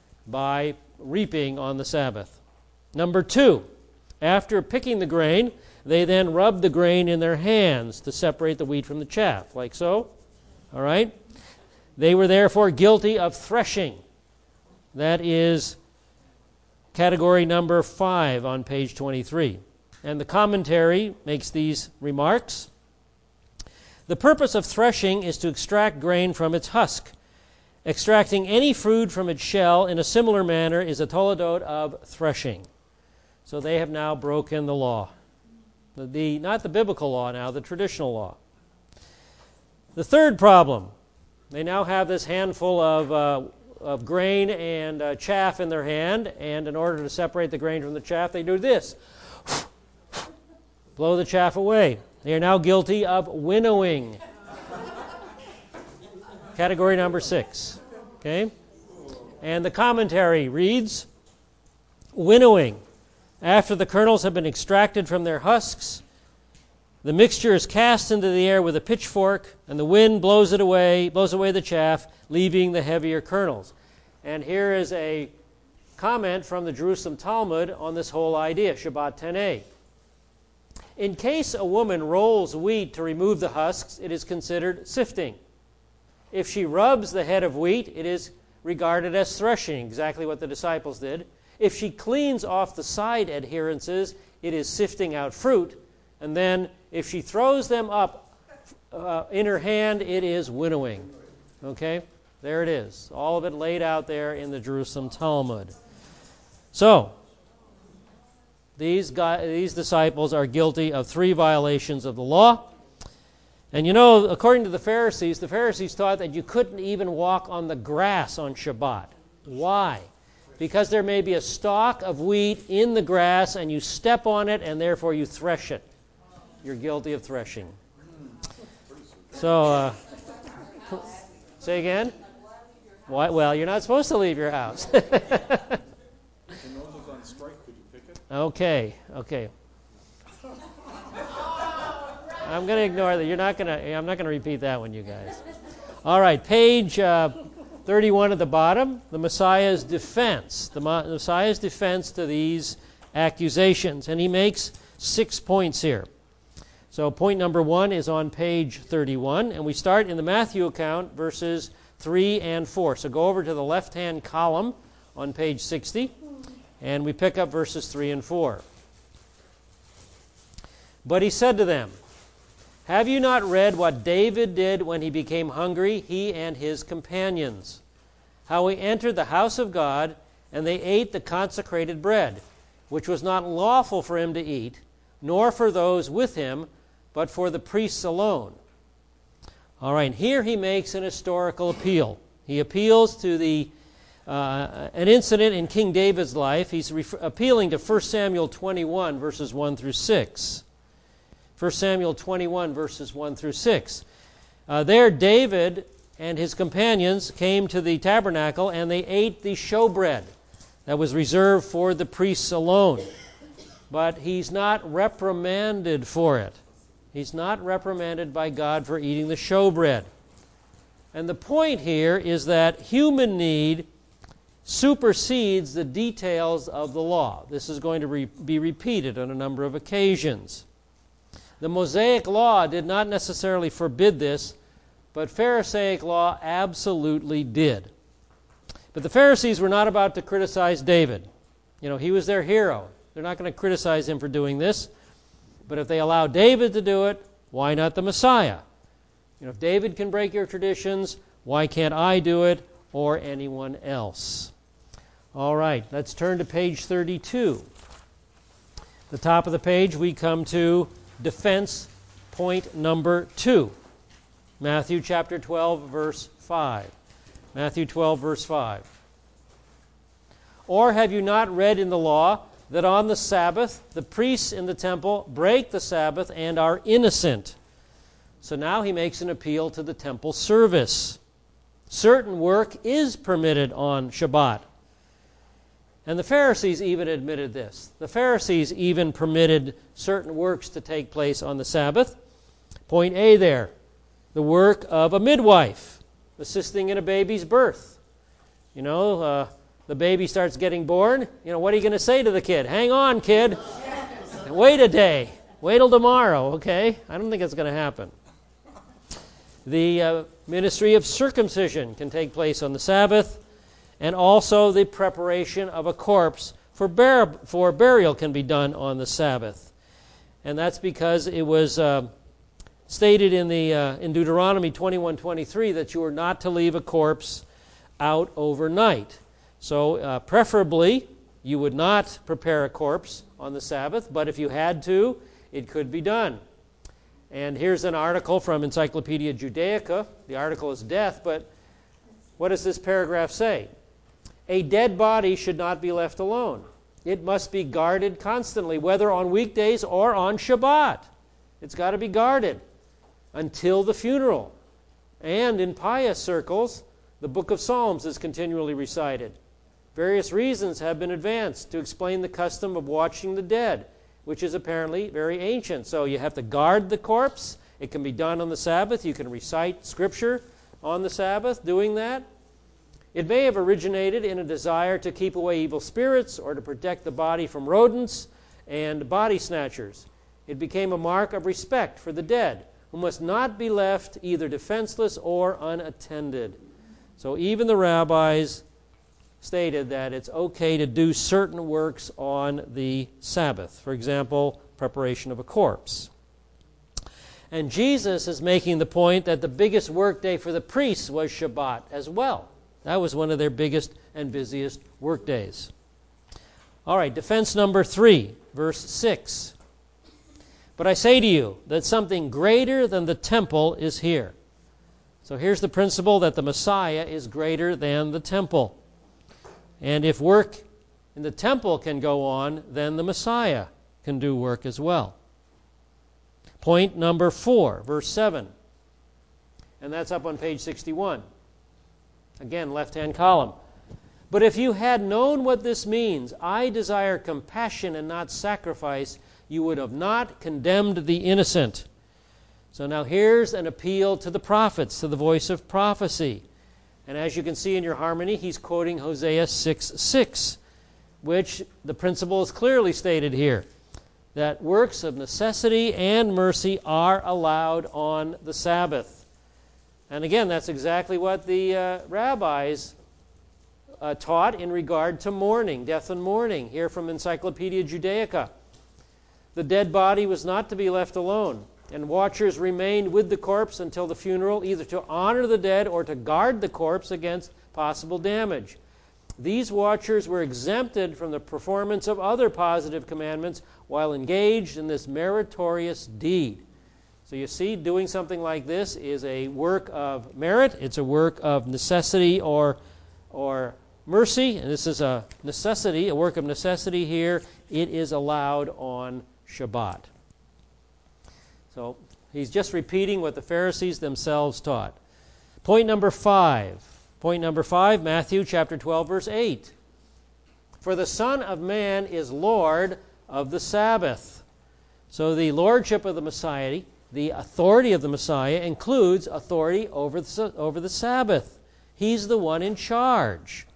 by reaping on the Sabbath. Number two, after picking the grain, they then rubbed the grain in their hands to separate the wheat from the chaff, like so. All right? They were therefore guilty of threshing. That is category number five on page twenty-three. And the commentary makes these remarks. The purpose of threshing is to extract grain from its husk. Extracting any food from its shell in a similar manner is a toledot of threshing. So they have now broken the law. The, the not the biblical law now, the traditional law. The third problem, they now have this handful of uh, of grain and uh, chaff in their hand, and in order to separate the grain from the chaff, they do this. Blow the chaff away. They are now guilty of winnowing. Category number six. Okay? And the commentary reads, winnowing. After the kernels have been extracted from their husks, the mixture is cast into the air with a pitchfork, and the wind blows it away, blows away the chaff, leaving the heavier kernels. And here is a comment from the Jerusalem Talmud on this whole idea, Shabbat ten a. In case a woman rolls wheat to remove the husks, it is considered sifting. If she rubs the head of wheat, it is regarded as threshing, exactly what the disciples did. If she cleans off the side adherences, it is sifting out fruit. And then if she throws them up uh, in her hand, it is winnowing. Okay? There it is. All of it laid out there in the Jerusalem Talmud. So, these guys, these disciples are guilty of three violations of the law. And you know, according to the Pharisees, the Pharisees thought that you couldn't even walk on the grass on Shabbat. Why? Because there may be a stalk of wheat in the grass and you step on it and therefore you thresh it. You're guilty of threshing. So, uh, say again? Why? Well, you're not supposed to leave your house. When those is on strike, could you pick it? Okay, okay. I'm going to ignore that. You're not going to. I'm not going to repeat that one, you guys. All right, page uh, thirty-one at the bottom. The Messiah's defense. The Mo- Messiah's defense to these accusations, and he makes six points here. So point number one is on page thirty-one, and we start in the Matthew account, verses three and four. So go over to the left-hand column on page sixty, and we pick up verses three and four. But he said to them, "Have you not read what David did when he became hungry, he and his companions? How he entered the house of God, and they ate the consecrated bread, which was not lawful for him to eat, nor for those with him, but for the priests alone." All right, here he makes an historical appeal. He appeals to the uh, an incident in King David's life. He's ref- appealing to First Samuel twenty-one, verses one through six. First Samuel twenty-one, verses one through six. Uh, there, David and his companions came to the tabernacle, and they ate the showbread that was reserved for the priests alone. But he's not reprimanded for it. He's not reprimanded by God for eating the showbread. And the point here is that human need supersedes the details of the law. This is going to re- be repeated on a number of occasions. The Mosaic law did not necessarily forbid this, but Pharisaic law absolutely did. But the Pharisees were not about to criticize David. You know, he was their hero. They're not going to criticize him for doing this. But if they allow David to do it, why not the Messiah? You know, if David can break your traditions, why can't I do it or anyone else? All right, let's turn to page thirty-two. The top of the page, we come to defense point number two. Matthew chapter twelve, verse five. Matthew twelve, verse five. "Or have you not read in the law that on the Sabbath the priests in the temple break the Sabbath and are innocent?" So now he makes an appeal to the temple service. Certain work is permitted on Shabbat. And the Pharisees even admitted this. The Pharisees even permitted certain works to take place on the Sabbath. Point A there, the work of a midwife, assisting in a baby's birth. You know, uh, the baby starts getting born. You know, what are you going to say to the kid? Hang on, kid. Wait a day. Wait till tomorrow, okay? I don't think it's going to happen. The uh, ministry of circumcision can take place on the Sabbath, and also the preparation of a corpse for, bur- for burial can be done on the Sabbath. And that's because it was uh, stated in the uh, in Deuteronomy twenty-one twenty-three that you are not to leave a corpse out overnight. So uh, preferably, you would not prepare a corpse on the Sabbath, but if you had to, it could be done. And here's an article from Encyclopedia Judaica. The article is death, but what does this paragraph say? A dead body should not be left alone. It must be guarded constantly, whether on weekdays or on Shabbat. It's got to be guarded until the funeral. And in pious circles, the book of Psalms is continually recited. Various reasons have been advanced to explain the custom of watching the dead, which is apparently very ancient. So you have to guard the corpse. It can be done on the Sabbath. You can recite Scripture on the Sabbath doing that. It may have originated in a desire to keep away evil spirits or to protect the body from rodents and body snatchers. It became a mark of respect for the dead, who must not be left either defenseless or unattended. So even the rabbis stated that it's okay to do certain works on the Sabbath. For example, preparation of a corpse. And Jesus is making the point that the biggest work day for the priests was Shabbat as well. That was one of their biggest and busiest work days. All right, defense number three, verse six. "But I say to you that something greater than the temple is here." So here's the principle that the Messiah is greater than the temple. And if work in the temple can go on, then the Messiah can do work as well. Point number four, verse seven. And that's up on page sixty-one. Again, left-hand column. "But if you had known what this means, I desire compassion and not sacrifice, you would have not condemned the innocent. So now here's an appeal to the prophets, to the voice of prophecy. And as you can see in your harmony, he's quoting Hosea six six, which the principle is clearly stated here, that works of necessity and mercy are allowed on the Sabbath. And again, that's exactly what the uh, rabbis uh, taught in regard to mourning, death and mourning, here from Encyclopedia Judaica. The dead body was not to be left alone, and watchers remained with the corpse until the funeral, either to honor the dead or to guard the corpse against possible damage. These watchers were exempted from the performance of other positive commandments while engaged in this meritorious deed. So you see, doing something like this is a work of merit. It's a work of necessity or, or mercy. And this is a necessity, a work of necessity here. It is allowed on Shabbat. So he's just repeating what the Pharisees themselves taught. Point number five. Point number five, Matthew chapter twelve, verse eight. For the Son of Man is Lord of the Sabbath. So the lordship of the Messiah, the authority of the Messiah, includes authority over the, over the Sabbath. He's the one in charge.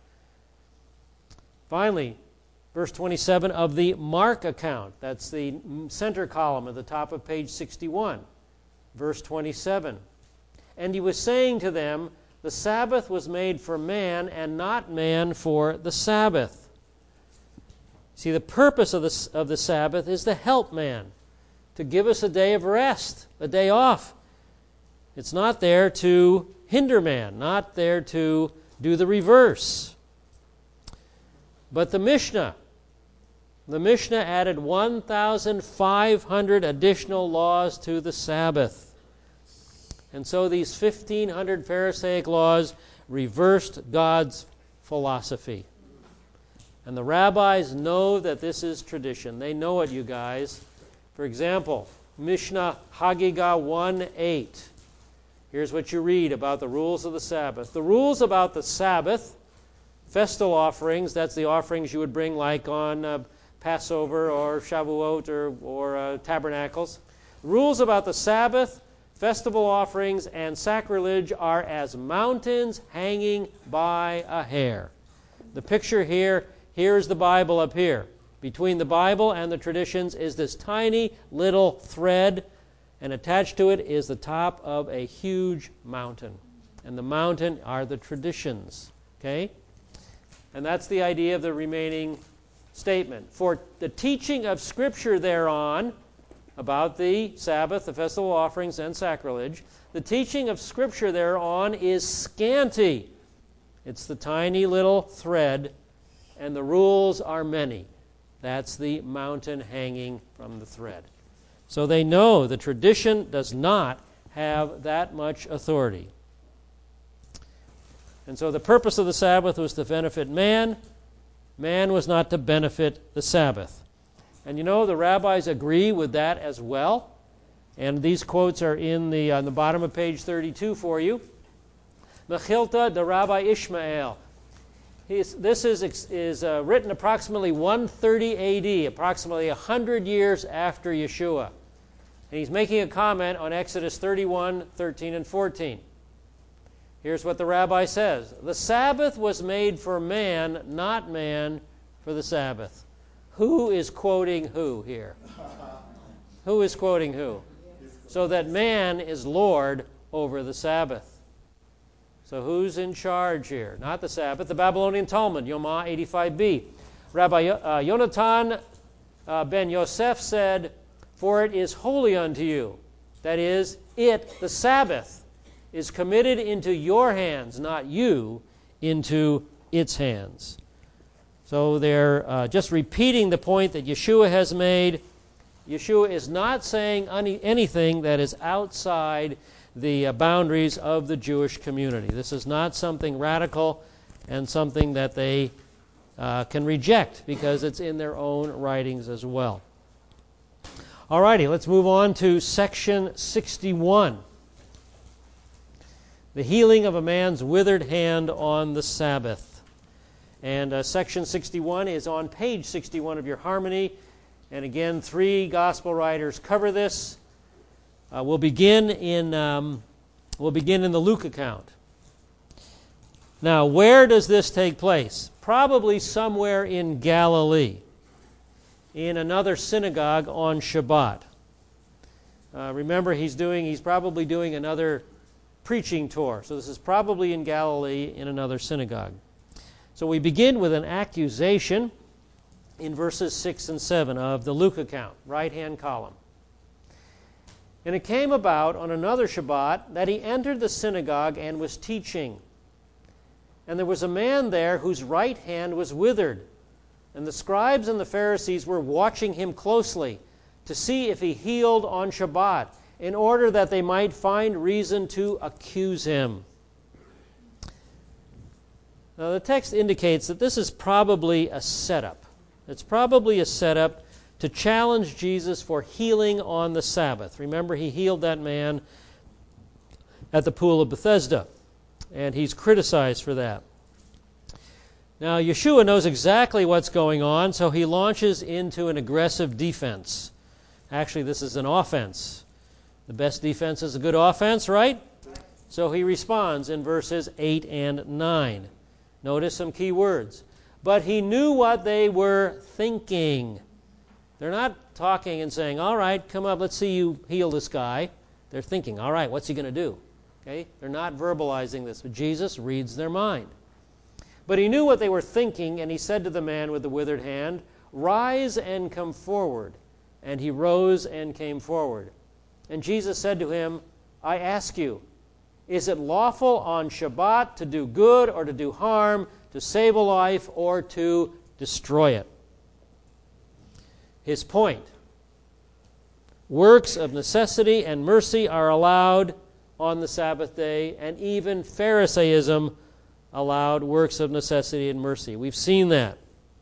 Finally, verse twenty-seven of the Mark account. That's the center column at the top of page sixty-one. Verse twenty-seven. And he was saying to them, the Sabbath was made for man, and not man for the Sabbath. See, the purpose of the, of the Sabbath is to help man, to give us a day of rest, a day off. It's not there to hinder man, not there to do the reverse. But the Mishnah, the Mishnah added one thousand five hundred additional laws to the Sabbath. And so these fifteen hundred Pharisaic laws reversed God's philosophy. And the rabbis know that this is tradition. They know it, you guys. For example, Mishnah Hagigah one eight. Here's what you read about the rules of the Sabbath. The rules about the Sabbath, festal offerings, that's the offerings you would bring like on uh, Passover or Shavuot or, or uh, Tabernacles. Rules about the Sabbath, festival offerings, and sacrilege are as mountains hanging by a hair. The picture here, here's the Bible up here. Between the Bible and the traditions is this tiny little thread, and attached to it is the top of a huge mountain. And the mountain are the traditions. Okay? And that's the idea of the remaining statement. For the teaching of Scripture thereon, about the Sabbath, the festival offerings, and sacrilege, the teaching of Scripture thereon is scanty. It's the tiny little thread, and the rules are many. That's the mountain hanging from the thread. So they know the tradition does not have that much authority. And so the purpose of the Sabbath was to benefit man. Man was not to benefit the Sabbath. And you know, the rabbis agree with that as well. And these quotes are in the on the bottom of page thirty-two for you. Mechilta de Rabbi Ishmael. He's, this is, is uh, written approximately one thirty A D, approximately one hundred years after Yeshua. And he's making a comment on Exodus thirty-one, thirteen, and fourteen. Here's what the rabbi says. The Sabbath was made for man, not man for the Sabbath. Who is quoting who here? Who is quoting who? So that man is Lord over the Sabbath. So who's in charge here? Not the Sabbath. The Babylonian Talmud, Yomah eighty-five b. Rabbi uh, Yonatan uh, ben Yosef said, for it is holy unto you. That is, it, the Sabbath, is committed into your hands, not you into its hands. So they're uh, just repeating the point that Yeshua has made. Yeshua is not saying any, anything that is outside the uh, boundaries of the Jewish community. This is not something radical and something that they uh, can reject because it's in their own writings as well. All righty, let's move on to section sixty-one. The healing of a man's withered hand on the Sabbath. And uh, section sixty-one is on page sixty-one of your harmony. And again, three gospel writers cover this. Uh, we'll begin in um, we'll begin in the Luke account. Now, where does this take place? Probably somewhere in Galilee, in another synagogue on Shabbat. Uh, remember, he's doing he's probably doing another preaching tour. So this is probably in Galilee in another synagogue. So we begin with an accusation in verses six and seven of the Luke account, right-hand column. And it came about on another Shabbat that he entered the synagogue and was teaching. And there was a man there whose right hand was withered. And the scribes and the Pharisees were watching him closely to see if he healed on Shabbat, in order that they might find reason to accuse him. Now the text indicates that this is probably a setup. It's probably a setup to challenge Jesus for healing on the Sabbath. Remember, he healed that man at the pool of Bethesda, and he's criticized for that. Now, Yeshua knows exactly what's going on, so he launches into an aggressive defense. Actually, this is an offense. The best defense is a good offense, right? So he responds in verses eight and nine. Notice some key words. But he knew what they were thinking. They're not talking and saying, all right, come up, let's see you heal this guy. They're thinking, all right, what's he going to do? Okay? They're not verbalizing this, but Jesus reads their mind. But he knew what they were thinking, and he said to the man with the withered hand, rise and come forward. And he rose and came forward. And Jesus said to him, I ask you, is it lawful on Shabbat to do good or to do harm, to save a life or to destroy it? His point. Works of necessity and mercy are allowed on the Sabbath day, and even Pharisaism allowed works of necessity and mercy. We've seen that.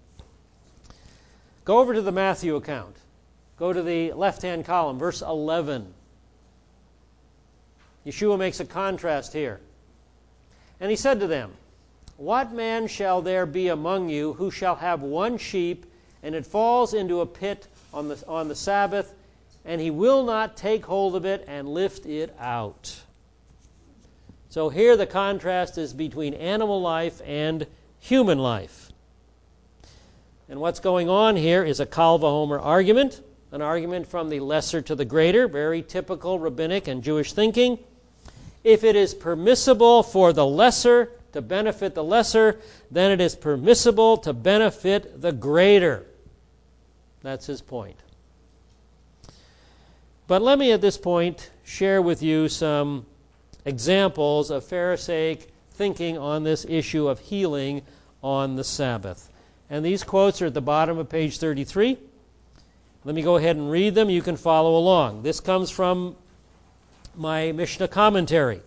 Go over to the Matthew account. Go to the left-hand column, verse eleven. Yeshua makes a contrast here. And he said to them, what man shall there be among you who shall have one sheep, and it falls into a pit on the, on the Sabbath, and he will not take hold of it and lift it out? So here the contrast is between animal life and human life. And what's going on here is a Kal Vachomer argument, an argument from the lesser to the greater, very typical rabbinic and Jewish thinking. If it is permissible for the lesser to benefit the lesser, then it is permissible to benefit the greater. That's his point. But let me at this point share with you some examples of Pharisaic thinking on this issue of healing on the Sabbath. And these quotes are at the bottom of page thirty-three. Let me go ahead and read them. You can follow along. This comes from my Mishnah commentary.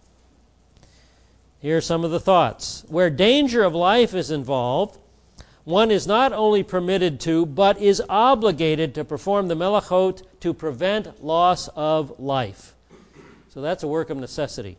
Here are some of the thoughts. Where danger of life is involved, one is not only permitted to, but is obligated to perform the melachot to prevent loss of life. So that's a work of necessity.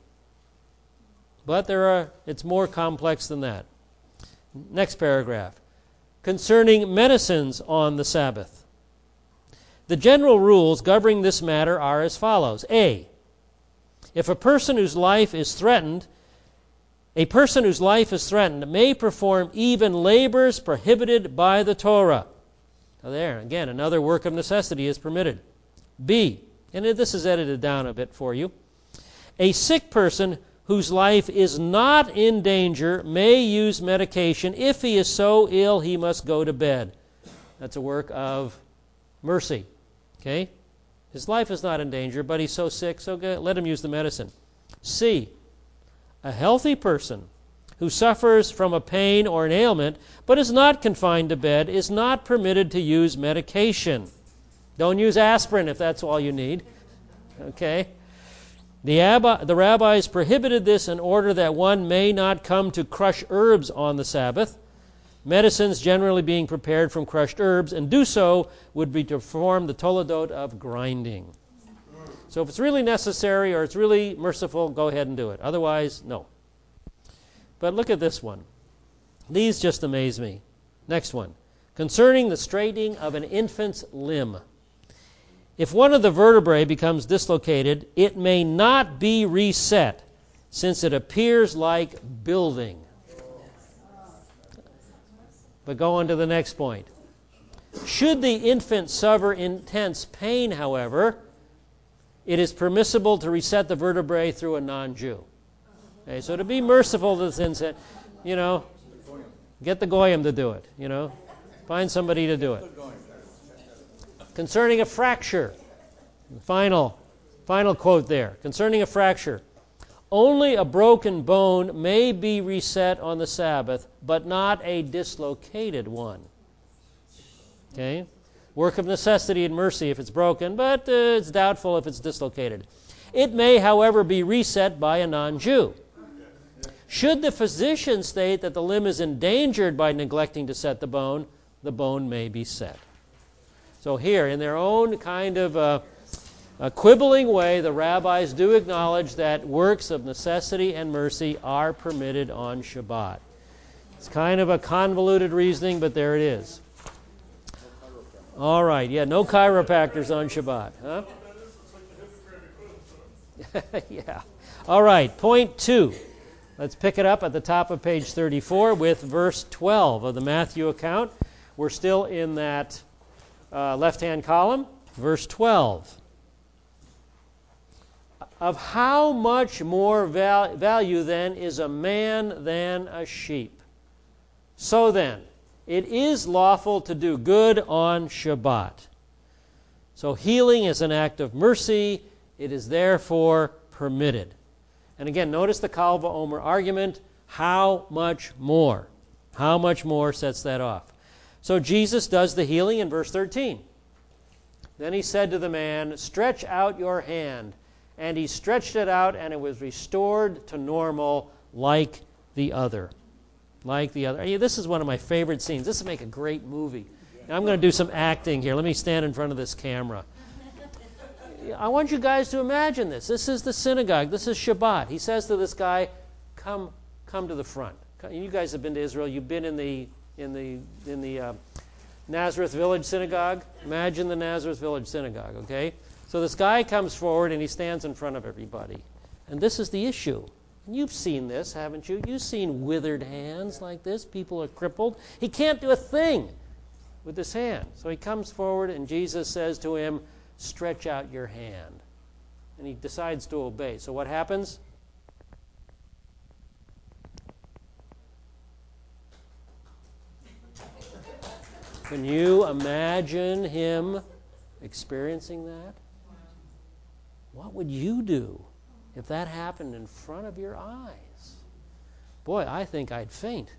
But there are, it's more complex than that. Next paragraph. Concerning medicines on the Sabbath. The general rules governing this matter are as follows. A. If a person whose life is threatened, a person whose life is threatened may perform even labors prohibited by the Torah. Now there, again, another work of necessity is permitted. B. And this is edited down a bit for you. A sick person whose life is not in danger may use medication. If he is so ill, he must go to bed. That's a work of mercy. Okay? His life is not in danger, but he's so sick, so go, let him use the medicine. C. A healthy person who suffers from a pain or an ailment, but is not confined to bed, is not permitted to use medication. Don't use aspirin if that's all you need. Okay? The, abba, the rabbis prohibited this in order that one may not come to crush herbs on the Sabbath. Medicines generally being prepared from crushed herbs, and do so would be to perform the toledot of grinding. So if it's really necessary or it's really merciful, go ahead and do it. Otherwise, no. But look at this one. These just amaze me. Next one. Concerning the straightening of an infant's limb. If one of the vertebrae becomes dislocated, it may not be reset, since it appears like building. But go on to the next point. Should the infant suffer intense pain, however, it is permissible to reset the vertebrae through a non-Jew. Okay, so to be merciful to this infant, you know, get the goyim to do it, you know. Find somebody to do it. Concerning a fracture, final, final quote there. Concerning a fracture, only a broken bone may be reset on the Sabbath, but not a dislocated one. Okay? Work of necessity and mercy if it's broken, but uh, it's doubtful if it's dislocated. It may, however, be reset by a non-Jew. Should the physician state that the limb is endangered by neglecting to set the bone, the bone may be set. So here, in their own kind of uh, a quibbling way, the rabbis do acknowledge that works of necessity and mercy are permitted on Shabbat. It's kind of a convoluted reasoning, but there it is. All right, yeah, no chiropractors on Shabbat, huh? Yeah. All right, point two. Let's pick it up at the top of page thirty-four with verse twelve of the Matthew account. We're still in that uh, left-hand column. Verse twelve. Of how much more val- value then is a man than a sheep? So then, it is lawful to do good on Shabbat. So healing is an act of mercy. It is therefore permitted. And again, notice the Kal V'Omer argument. How much more? How much more sets that off? So Jesus does the healing in verse thirteen. Then he said to the man, "Stretch out your hand." And he stretched it out, and it was restored to normal like the other. Like the other. Yeah, this is one of my favorite scenes. This would make a great movie. Now, I'm going to do some acting here. Let me stand in front of this camera. I want you guys to imagine this. This is the synagogue. This is Shabbat. He says to this guy, "Come, come to the front." You guys have been to Israel. You've been in the in the in the uh, Nazareth Village Synagogue. Imagine the Nazareth Village Synagogue. Okay. So this guy comes forward and he stands in front of everybody, and this is the issue. And you've seen this, haven't you? You've seen withered hands like this. People are crippled. He can't do a thing with his hand. So he comes forward, and Jesus says to him, "Stretch out your hand." And he decides to obey. So what happens? Can you imagine him experiencing that? What would you do if that happened in front of your eyes? Boy, I think I'd faint.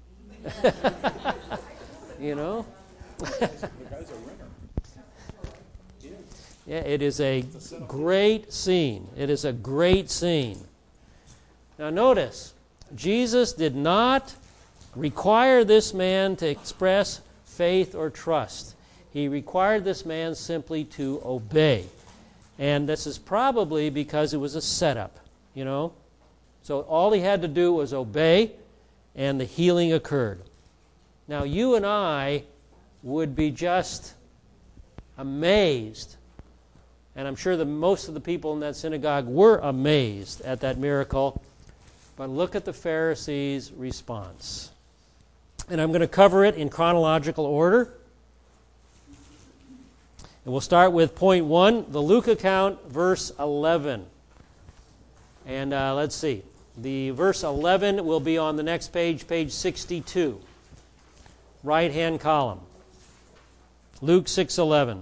You know? The guy's a winner. He is. Yeah, it is a great scene. It is a great scene. Now notice, Jesus did not require this man to express faith or trust. He required this man simply to obey. And this is probably because it was a setup, you know. So all he had to do was obey, and the healing occurred. Now you and I would be just amazed, and I'm sure that most of the people in that synagogue were amazed at that miracle. But look at the Pharisees' response. And I'm going to cover it in chronological order. And we'll start with point one, the Luke account, verse eleven. And uh, let's see. The verse eleven will be on the next page, page sixty-two. Right-hand column. Luke six eleven.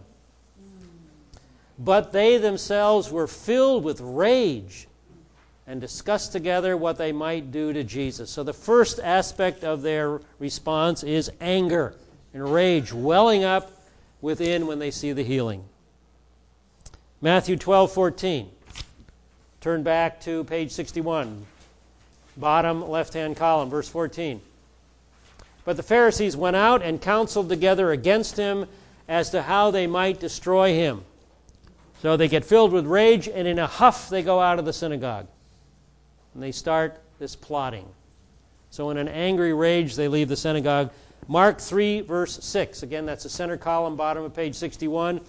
But they themselves were filled with rage and discussed together what they might do to Jesus. So the first aspect of their response is anger and rage welling up within when they see the healing. Matthew twelve fourteen. Turn back to page sixty-one. Bottom left-hand column, verse fourteen. But the Pharisees went out and counseled together against him as to how they might destroy him. So they get filled with rage, and in a huff they go out of the synagogue. And they start this plotting. So in an angry rage they leave the synagogue. Mark three, verse six. Again, that's the center column, bottom of page sixty-one.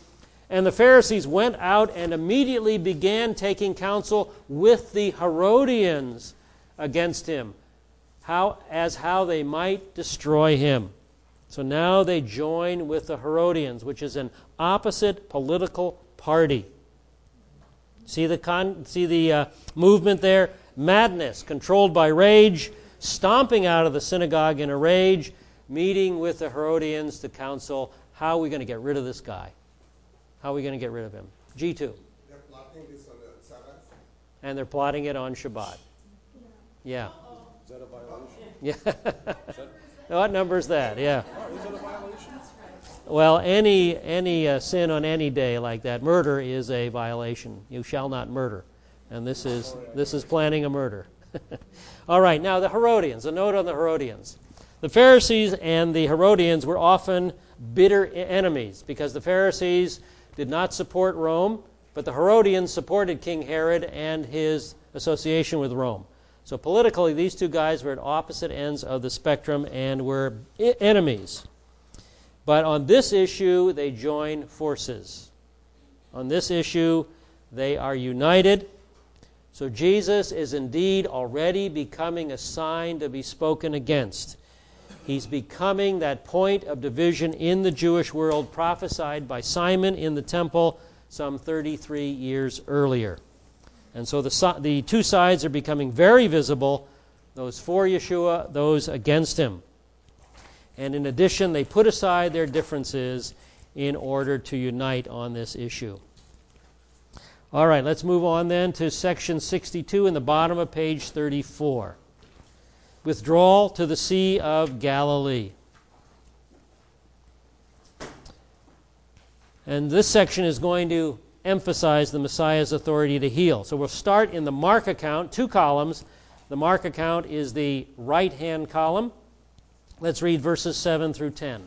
And the Pharisees went out and immediately began taking counsel with the Herodians against him, how, as how they might destroy him. So now they join with the Herodians, which is an opposite political party. See the con- see the uh, movement there? Madness, controlled by rage, stomping out of the synagogue in a rage, meeting with the Herodians to counsel, how are we going to get rid of this guy? How are we going to get rid of him? G two. They're plotting this on the Sabbath. And they're plotting it on Shabbat. Yeah. Is that a violation? Yeah. What number is that? Yeah. Oh, is that a violation? Well, any any uh, sin on any day like that, murder is a violation. You shall not murder, and this is this is planning a murder. All right. Now the Herodians. A note on the Herodians. The Pharisees and the Herodians were often bitter enemies because the Pharisees did not support Rome, but the Herodians supported King Herod and his association with Rome. So politically, these two guys were at opposite ends of the spectrum and were I- enemies. But on this issue, they join forces. On this issue, they are united. So Jesus is indeed already becoming a sign to be spoken against. He's becoming that point of division in the Jewish world prophesied by Simon in the temple some thirty-three years earlier. And so the, the two sides are becoming very visible, those for Yeshua, those against him. And in addition, they put aside their differences in order to unite on this issue. All right, let's move on then to section sixty-two in the bottom of page thirty-four. Withdrawal to the Sea of Galilee. And this section is going to emphasize the Messiah's authority to heal. So we'll start in the Mark account, two columns. The Mark account is the right-hand column. Let's read verses seven through ten.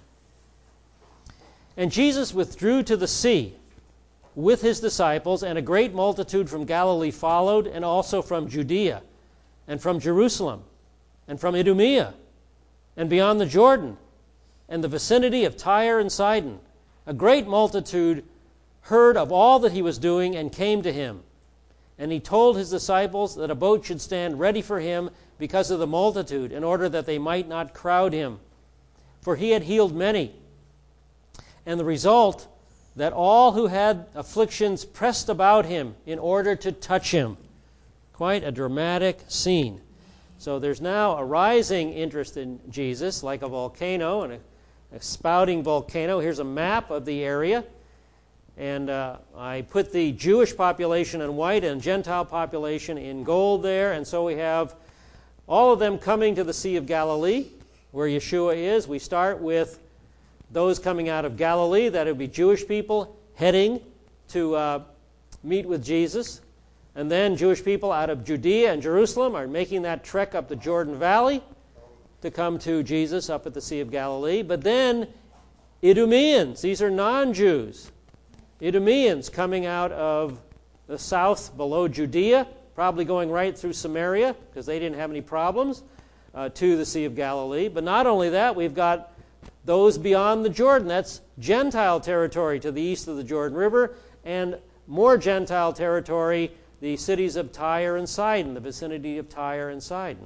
And Jesus withdrew to the sea with his disciples, and a great multitude from Galilee followed, and also from Judea, and from Jerusalem, and from Idumea, and beyond the Jordan, and the vicinity of Tyre and Sidon. A great multitude heard of all that he was doing and came to him. And he told his disciples that a boat should stand ready for him because of the multitude, in order that they might not crowd him. For he had healed many. And the result, that all who had afflictions pressed about him in order to touch him. Quite a dramatic scene. So there's now a rising interest in Jesus, like a volcano, and a, a spouting volcano. Here's a map of the area. And uh, I put the Jewish population in white and Gentile population in gold there. And so we have all of them coming to the Sea of Galilee, where Yeshua is. We start with those coming out of Galilee, that would be Jewish people heading to uh, meet with Jesus. And then Jewish people out of Judea and Jerusalem are making that trek up the Jordan Valley to come to Jesus up at the Sea of Galilee. But then Idumeans, these are non-Jews. Idumeans coming out of the south below Judea, probably going right through Samaria because they didn't have any problems, uh, to the Sea of Galilee. But not only that, we've got those beyond the Jordan. That's Gentile territory to the east of the Jordan River, and more Gentile territory, the cities of Tyre and Sidon, the vicinity of Tyre and Sidon.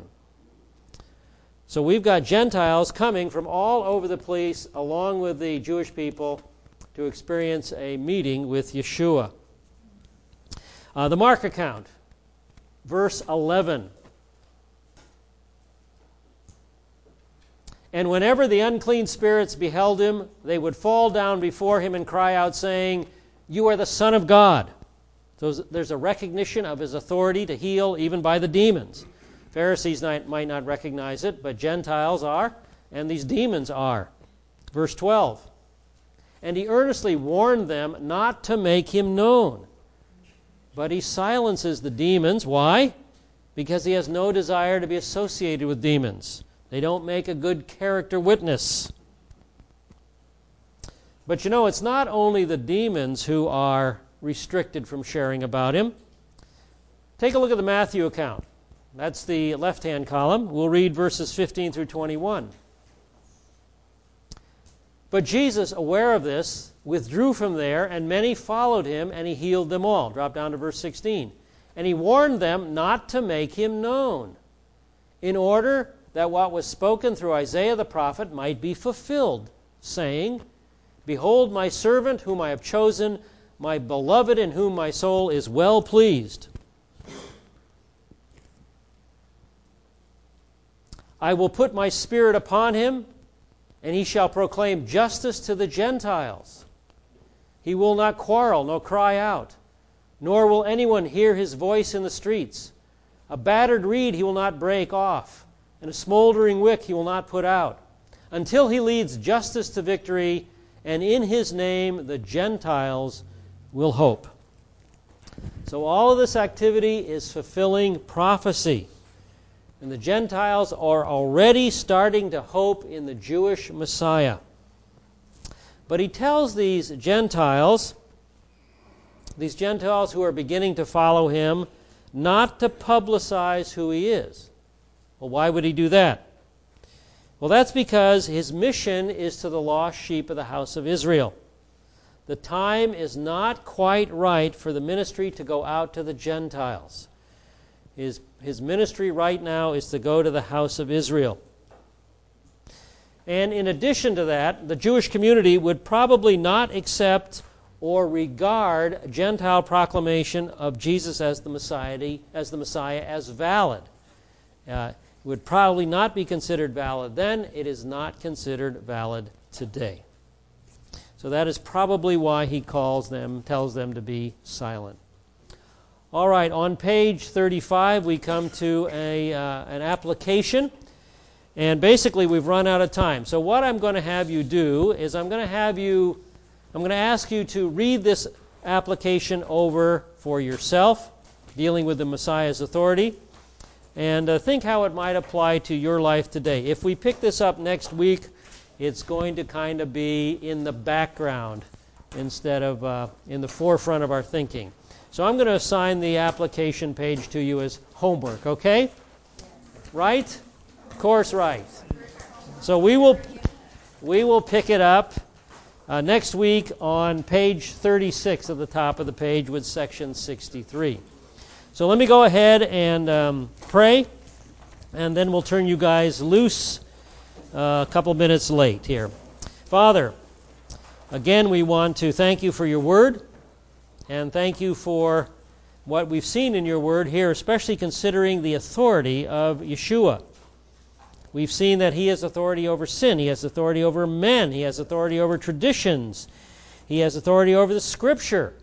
So we've got Gentiles coming from all over the place along with the Jewish people to experience a meeting with Yeshua. Uh, the Mark account, verse eleven. And whenever the unclean spirits beheld him, they would fall down before him and cry out, saying, "You are the Son of God." So there's a recognition of his authority to heal even by the demons. Pharisees might not recognize it, but Gentiles are, and these demons are. Verse twelve. And he earnestly warned them not to make him known. But he silences the demons. Why? Because he has no desire to be associated with demons. They don't make a good character witness. But you know, it's not only the demons who are restricted from sharing about him. Take a look at the Matthew account. That's the left-hand column. We'll read verses fifteen through twenty-one. But Jesus, aware of this, withdrew from there, and many followed him, and he healed them all. Drop down to verse sixteen. And he warned them not to make him known, in order that what was spoken through Isaiah the prophet might be fulfilled, saying, Behold my servant whom I have chosen, my beloved in whom my soul is well pleased. I will put my spirit upon him, and he shall proclaim justice to the Gentiles. He will not quarrel, nor cry out, nor will anyone hear his voice in the streets. A battered reed he will not break off, and a smoldering wick he will not put out, until he leads justice to victory, and in his name the Gentiles will hope. So all of this activity is fulfilling prophecy. And the Gentiles are already starting to hope in the Jewish Messiah. But he tells these Gentiles, these Gentiles who are beginning to follow him, not to publicize who he is. Well, why would he do that? Well, that's because his mission is to the lost sheep of the house of Israel. The time is not quite right for the ministry to go out to the Gentiles. His, his ministry right now is to go to the house of Israel. And in addition to that, the Jewish community would probably not accept or regard Gentile proclamation of Jesus as the Messiah as the Messiah as valid. Uh, it would probably not be considered valid then. It is not considered valid today. So that is probably why he calls them, tells them to be silent. All right, on page thirty-five, we come to a uh, an application. And basically, we've run out of time. So what I'm going to have you do is I'm going to have you, I'm going to ask you to read this application over for yourself, dealing with the Messiah's authority, and uh, think how it might apply to your life today. If we pick this up next week, it's going to kind of be in the background instead of uh, in the forefront of our thinking. So I'm going to assign the application page to you as homework, okay? Right? Of course, right. So we will we will pick it up uh, next week on page thirty-six at the top of the page with section sixty-three. So let me go ahead and um, pray, and then we'll turn you guys loose uh, a couple minutes late here. Father, again we want to thank you for your word, and thank you for what we've seen in your word here, especially considering the authority of Yeshua. We've seen that he has authority over sin. He has authority over men. He has authority over traditions. He has authority over the Scripture.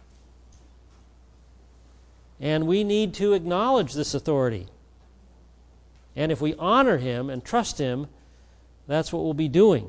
And we need to acknowledge this authority. And if we honor him and trust him, that's what we'll be doing.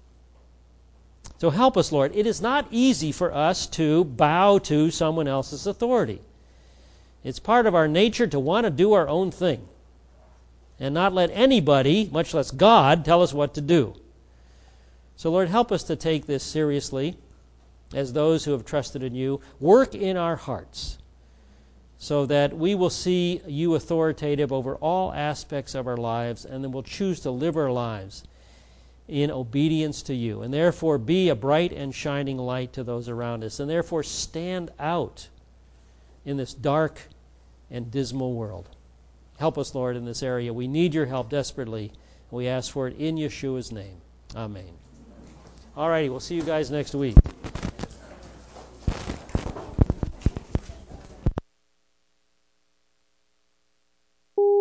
So help us, Lord. It is not easy for us to bow to someone else's authority. It's part of our nature to want to do our own thing and not let anybody, much less God, tell us what to do. So, Lord, help us to take this seriously as those who have trusted in you. Work in our hearts so that we will see you authoritative over all aspects of our lives, and then we'll choose to live our lives in obedience to you, and therefore be a bright and shining light to those around us, and therefore stand out in this dark and dismal world. Help us, Lord, in this area. We need your help desperately. We ask for it in Yeshua's name. Amen. All righty, we'll see you guys next week.